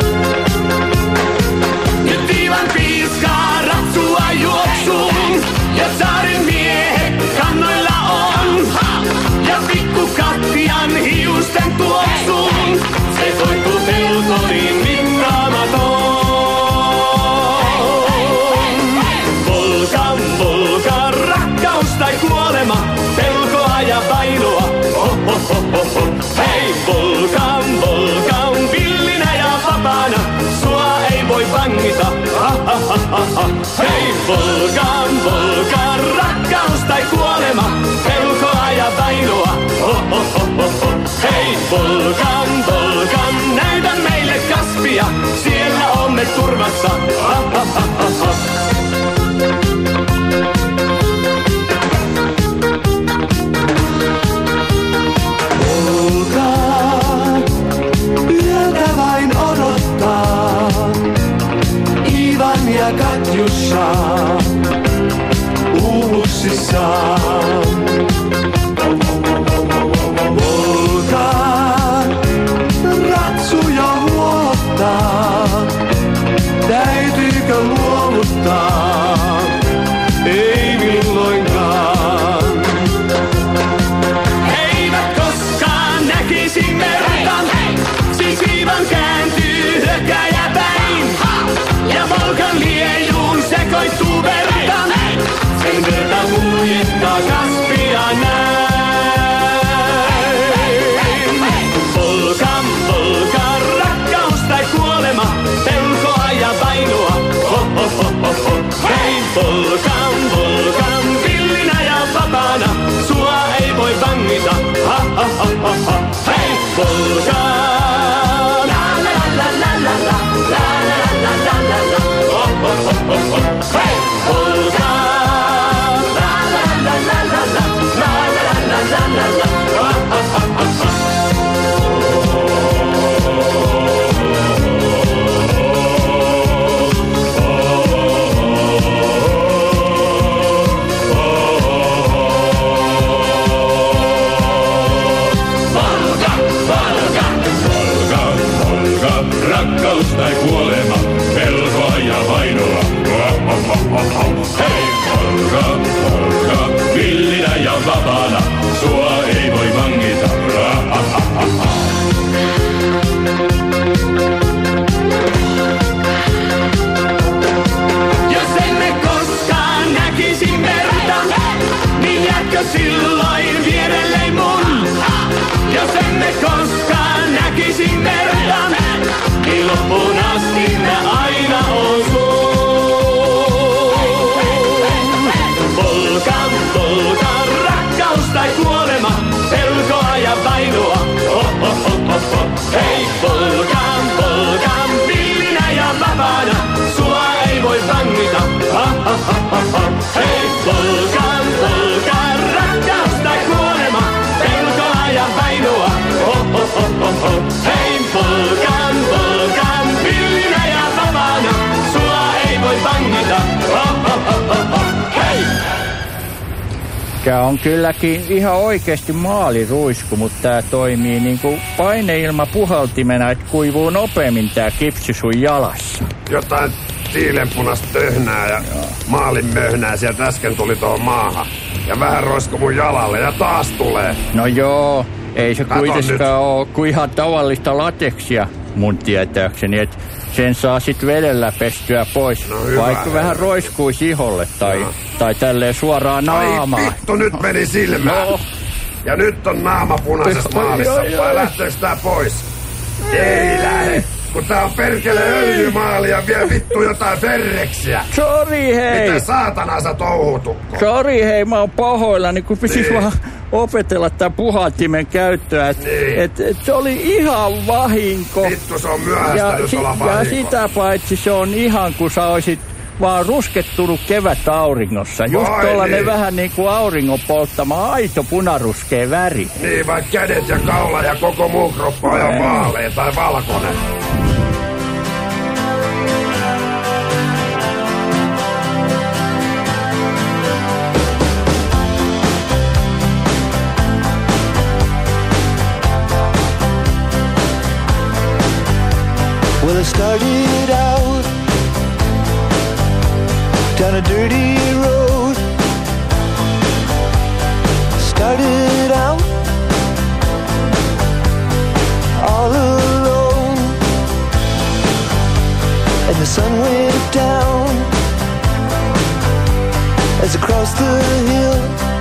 [SPEAKER 9] Nyt viivan piiskaa ratsua juoksuun, ja saaren miehet kannoilla on. Ja pikku kattian hiusten tuoksuun, se soittuu pelkoniin mittaamaton. Volkan, Volkan, rakkaus tai kuolema, pelkoa ja vainoa. Oh, oh, oh, oh, oh. Hei, Volkan, Volkan, villinä ja vapaana, sua ei voi vangita. Ah, ah, ah, ah, ah. Hei, Volkan, Volkan, rakkaus tai kuolema, pelkoa ja vainoa. Oh, oh, oh, oh, oh. Hei, Volkan, Volkan, näytä meille Kaspia, siellä olemme turvassa. Ah, ah, ah, ah, ah. Yötä vain odottaa Ivan ja Katjussa uuvuksissaan. Volka ratsuja huolottaa, täytyykö luovuttaa? Ei milloinkaan. Eivät koskaan näkisi mertan, siis Ivan kääntyy hyökkääjä päin. Ja Volkan liejuun sekoittuu verta, sen verta huijittaa Kaspia näin. Volkan, Volkan, rakkaus tai kuolema, pelkoa ja vainoa. Ho, ho, ho, ho, ho. Hei, Volkan, Volkan, villinä ja vapaana, sua ei voi vangita. Ha, ha, ha, ha, ha. Hei, Volkan. La la la la la la la la la la la la. Ho, ho, ho, ho, ho. Hei, Volkan. La la la la la la la la la la la la. Ha, ha, ha, ha, ha. Rakkaus tai kuolema, pelkoa ja vainoa. Hei, Volka, Volka, villinä ja vapaana, sua ei voi vangita. Jos emme koskaan näkisi merta, niin jäätkö silloin vierellei mun? Jos emme koskaan näkisi merta, niin loppuun asti mä aina oon sun. Volkan, Volkan, rakkaus tai kuolema, pelkoa ja vainoa. Oh, oh, oh, oh, oh. Hei, Volkan, Volkan, villinä ja vapaana, sua ei voi vangita. Ha, ha, ha, ha, ha. Hei, Volkan, Volkan, rakkaus tai kuolema, pelkoa ja vainoa. Oh, oh, oh, oh, oh. Hei, Volkan, Volkan, villinä ja vapaana, sua ei voi vangita. Oh, oh, oh, oh, oh. Hei!
[SPEAKER 5] Mikä on kylläkin ihan oikeasti maaliruisku, mutta tää toimii niinku paineilma puhaltimena, että kuivuu nopeammin tää kipsi sun jalassa.
[SPEAKER 2] Jotain tiilenpunasta töhnää ja joo. Maalin möhnää sieltä äsken tuli tuohon maahan. Ja vähän roisku mun jalalle ja taas tulee.
[SPEAKER 5] No joo, ei se kuitenkaan oo kuin ihan tavallista lateksia mun tietääkseni, että sen saa sit vedellä pestyä pois, no hyvä, vaikka hyvä. Vähän roiskuisi iholle tai, no. tai tälleen suoraan naamaan.
[SPEAKER 2] Ai vittu, nyt meni silmään. No. Ja nyt on naama punaisessa maalissa. Vai lähteekö tää pois? Ei lähde, kun tää on perkele öljymaali ja vie vittu jotain ferreksiä.
[SPEAKER 5] Sori hei.
[SPEAKER 2] Mitä saatanaa sä touhutukko?
[SPEAKER 5] Sori hei, mä oon pahoillani, kun pisis niin. vaan opetella tää puhaltimen käyttöä. Et, niin. et, et se oli ihan vahinko.
[SPEAKER 2] Vittu, se on myöhäistä,
[SPEAKER 5] ja,
[SPEAKER 2] jos
[SPEAKER 5] si-
[SPEAKER 2] ollaan vahinko.
[SPEAKER 5] Ja sitä paitsi se on ihan, kun sä oisit vaan ruskettunut kevät auringossa. Just tollanen niin. vähän niin kuin auringon polttama aito punaruskea väri.
[SPEAKER 2] Niin, vaikka kädet ja kaula ja koko muu kroppa on ihan vaalea tai valkoinen.
[SPEAKER 6] started out down a dirty road. Started out all alone, and the sun went down as across the hill,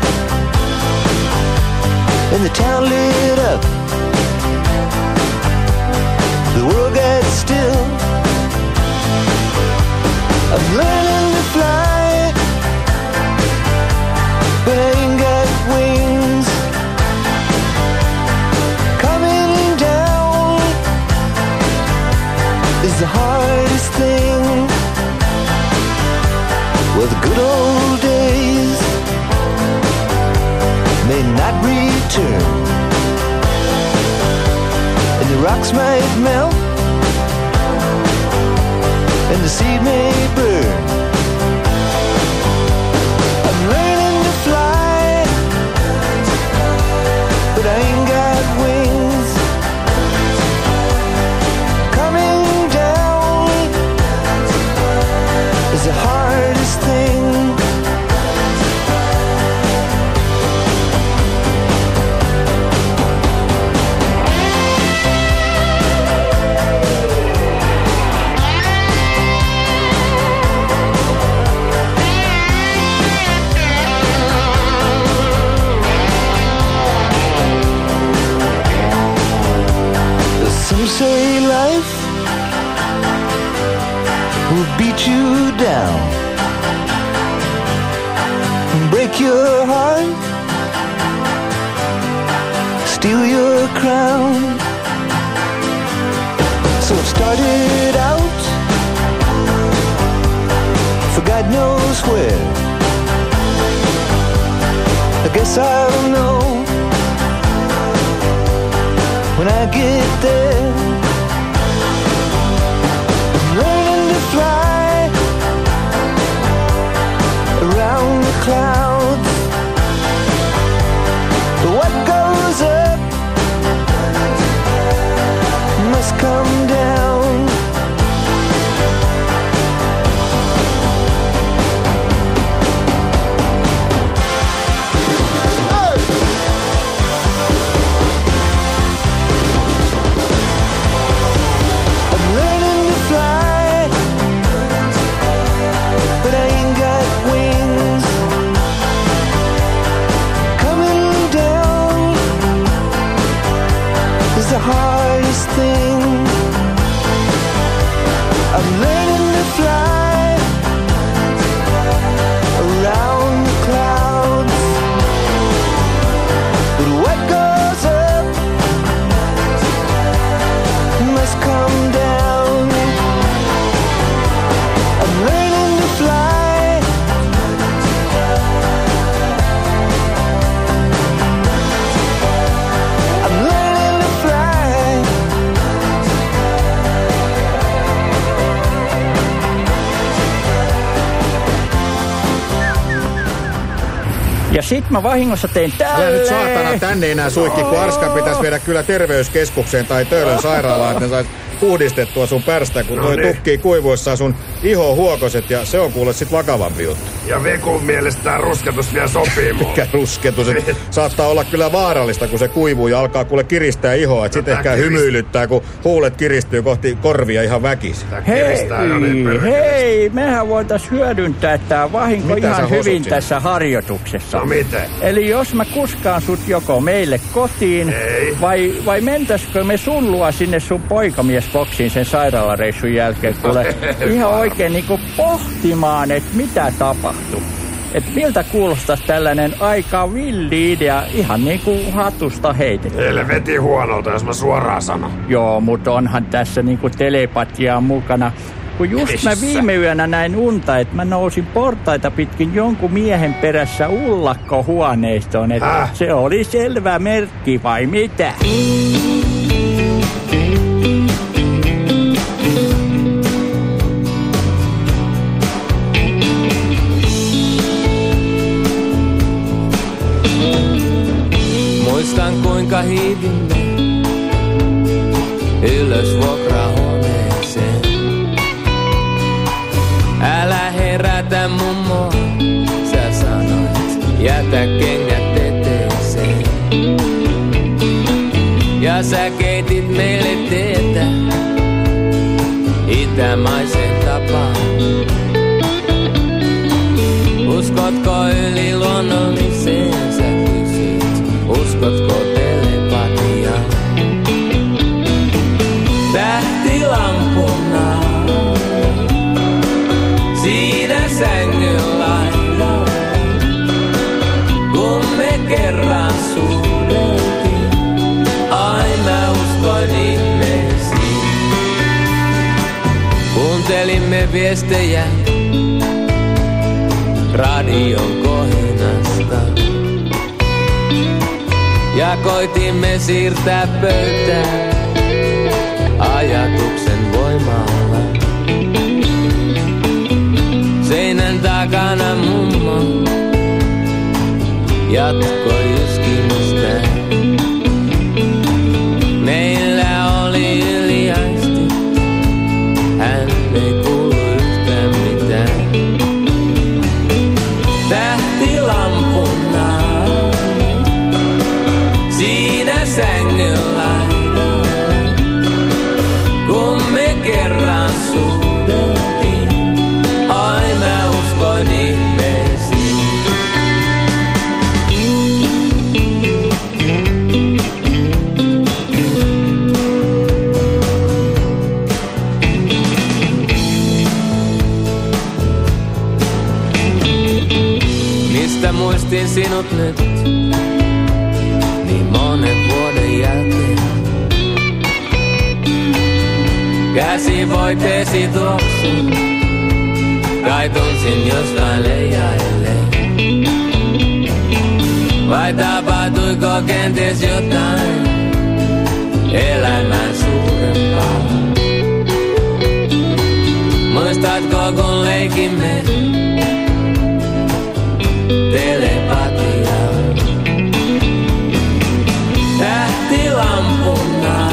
[SPEAKER 6] and the town lit up. The world got still. I'm learning to fly, but I ain't got wings. Coming down is the hardest thing. Well, the good old days may not return, and the rocks might melt, and the seed may burn. I'm learning to fly, but I ain't got wings. Coming down is the hardest thing. Some say life will beat you down, break your heart, steal your crown. So it started out for God knows where. I guess I'll know when I get there. I'm learning to fly around the clouds. But what goes up must come down. The hardest thing. I'm learning to fly around the clouds, but what goes up must come down. I'm learning to fly. I'm learning to fly.
[SPEAKER 5] Ja sit mä vahingossa tein tälleen.
[SPEAKER 4] Älä nyt saatana tänne enää suikki, kun Arska pitäisi viedä kyllä terveyskeskukseen tai Töölön sairaalaan, että ne sais puhdistettua sun pärstä, kun no toi niin. Tukkii kuivuissaan sun iho huokoset, ja se on kuule sit vakavampi juttu.
[SPEAKER 2] Ja Vekun mielestä tää rusketus vielä sopii mulle.
[SPEAKER 4] Mikä rusketus? Saattaa olla kyllä vaarallista, kun se kuivuu ja alkaa kuule kiristää ihoa, että sit ehkä kirist... hymyilyttää, kun huulet kiristyy kohti korvia ihan väkisin.
[SPEAKER 5] Hei, niin hei, mehän voitais hyödyntää tää vahinko mitä ihan hyvin sinne tässä harjoituksessa.
[SPEAKER 2] No miten?
[SPEAKER 5] Eli jos mä kuskaan sut joko meille kotiin, vai, vai mentäisikö me sun luo sinne sun poikamiesboksiin sen sairaalareissun jälkeen, kuule ihan oikein niinku pohtimaan, että mitä tapahtuu. Että miltä kuulostaisi tällainen aika villi idea, ihan niin kuin hatusta heitetty.
[SPEAKER 2] Helvetin huonolta, jos mä suoraan sanon.
[SPEAKER 5] Joo, mutta onhan tässä niinku telepatiaa mukana. Kun just Missä? mä viime yönä näin unta, että mä nousin portaita pitkin jonkun miehen perässä ullakkohuoneistoon. Että se oli selvä merkki, vai mitä?
[SPEAKER 9] Muistan kuinka hiivimme ylös vuokrahuoneeseen.
[SPEAKER 13] Ja sä keitit meille teetä itämaisen tapaan. Uskotko yliluonnolliseen, sä kysyt, uskotko telepatiaan? Tähtilampuna siinä sängyn laidalla, kun me kerran suudeltiin, ai mä uskoin ihmeisiin. Kuuntelimme viestejä radion kohinasta ja koitimme siirtää pöytää ajatuksen voimalla. Seinän takana mummo jatkoi yskimistä. Meillä oli yliaistit, hän ei kuulu yhtään mitään. Tähtilampuna siinä sängyn laidalla, kun me kerran suudeltiin, ai mä uskoin ihmeisiin. Mistä muistin sinut nyt, niin monen vuoden jälkeen? Käsivoiteesi tuoksun, kai tunsin jostain leijailleen. Vai tapahtuiko kenties jotain elämän suurempaa? Muistatko kun leikimme telepatiaa? Tähtilampuna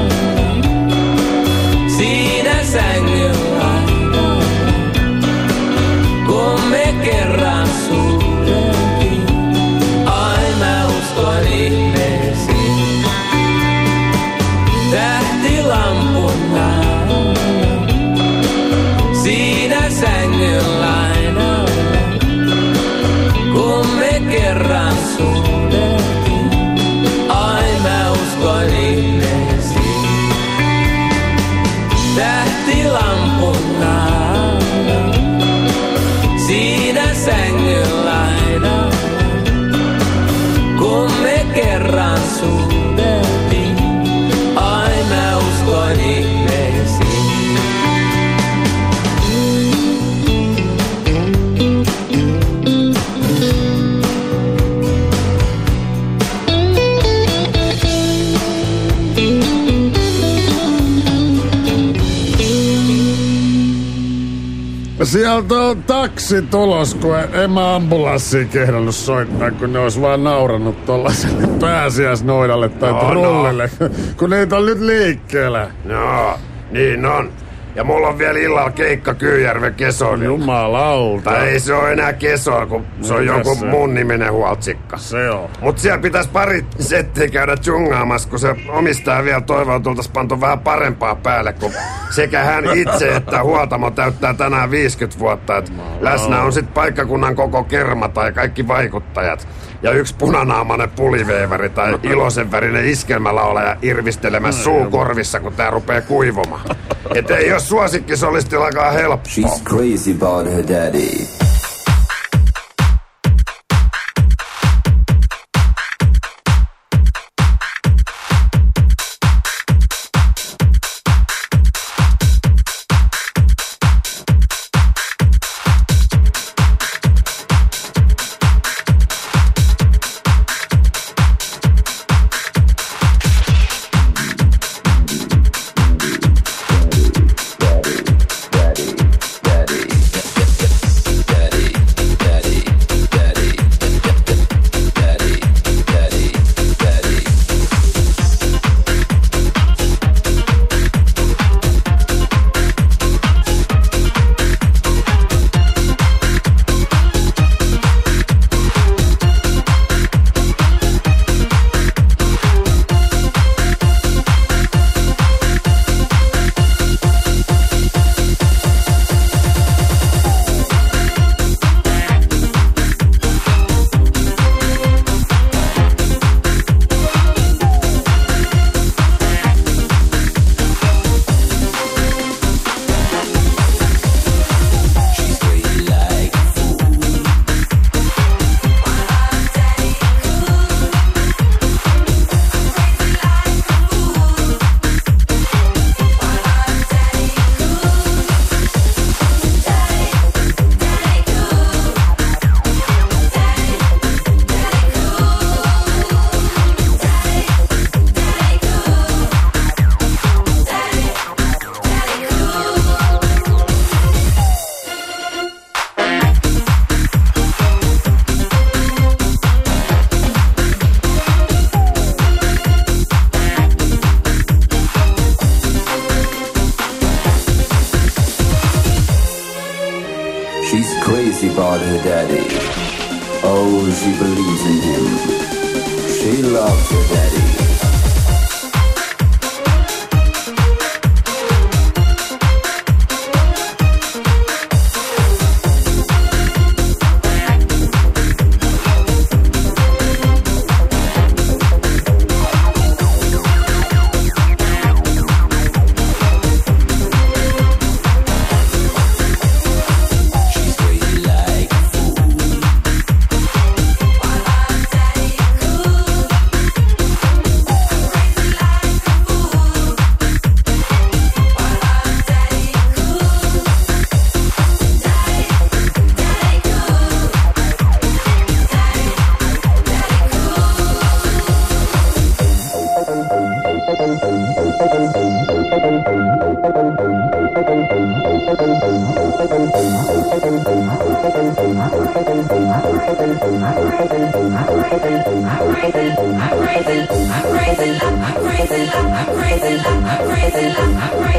[SPEAKER 13] siinä sängyn laidalla, kun me kerran suudeltiin, ai mä uskoin ihmeisiin. Tähtilampuna siinä sängyn laidalla, kun me kerran suudeltiin, ai mä uskoin ihmeisiin. Tähtilampuna siinä sängyn laidalla, kun me kerran suudeltiin, ai mä uskoin ihmeisiin.
[SPEAKER 3] Sieltä on taksi tulos, kun en mä ambulanssia kehdannut soittaa, kun ne ois vaan naurannut tollaselle pääsiäisnoidalle tai
[SPEAKER 2] no,
[SPEAKER 3] trullille, no. Kun niitä on nyt liikkeellä.
[SPEAKER 2] No, niin on. Ja mulla on vielä illalla keikka Kyyjärven Kesoilla.
[SPEAKER 3] Jumalauta.
[SPEAKER 2] Tai ei se ole enää Kesoilla, kun se on joku se? mun niminen huoltsikka.
[SPEAKER 3] Se on.
[SPEAKER 2] Mut siellä pitäis pari settiä käydä tjungaamassa, kun se omistaja vielä toivoo, että oltais pantu vähän parempaa päälle, kun sekä hän itse että huoltamo täyttää tänään viisikymmentä vuotta. Et läsnä on sit paikkakunnan koko kerma tai kaikki vaikuttajat. Ja yksi punanaamainen puliveivari tai iloisen värinen iskelmälaulaja irvistelemässä suu korvissa, kun tää rupee kuivumaan. Et ei oo suosikkisolistillakaan helppoa.
[SPEAKER 18] She's crazy about her daddy. Lucy bought her daddy. Oh, she believes in him. She loves her daddy.
[SPEAKER 6] Crazy love, crazy love, crazy love, crazy love, crazy love.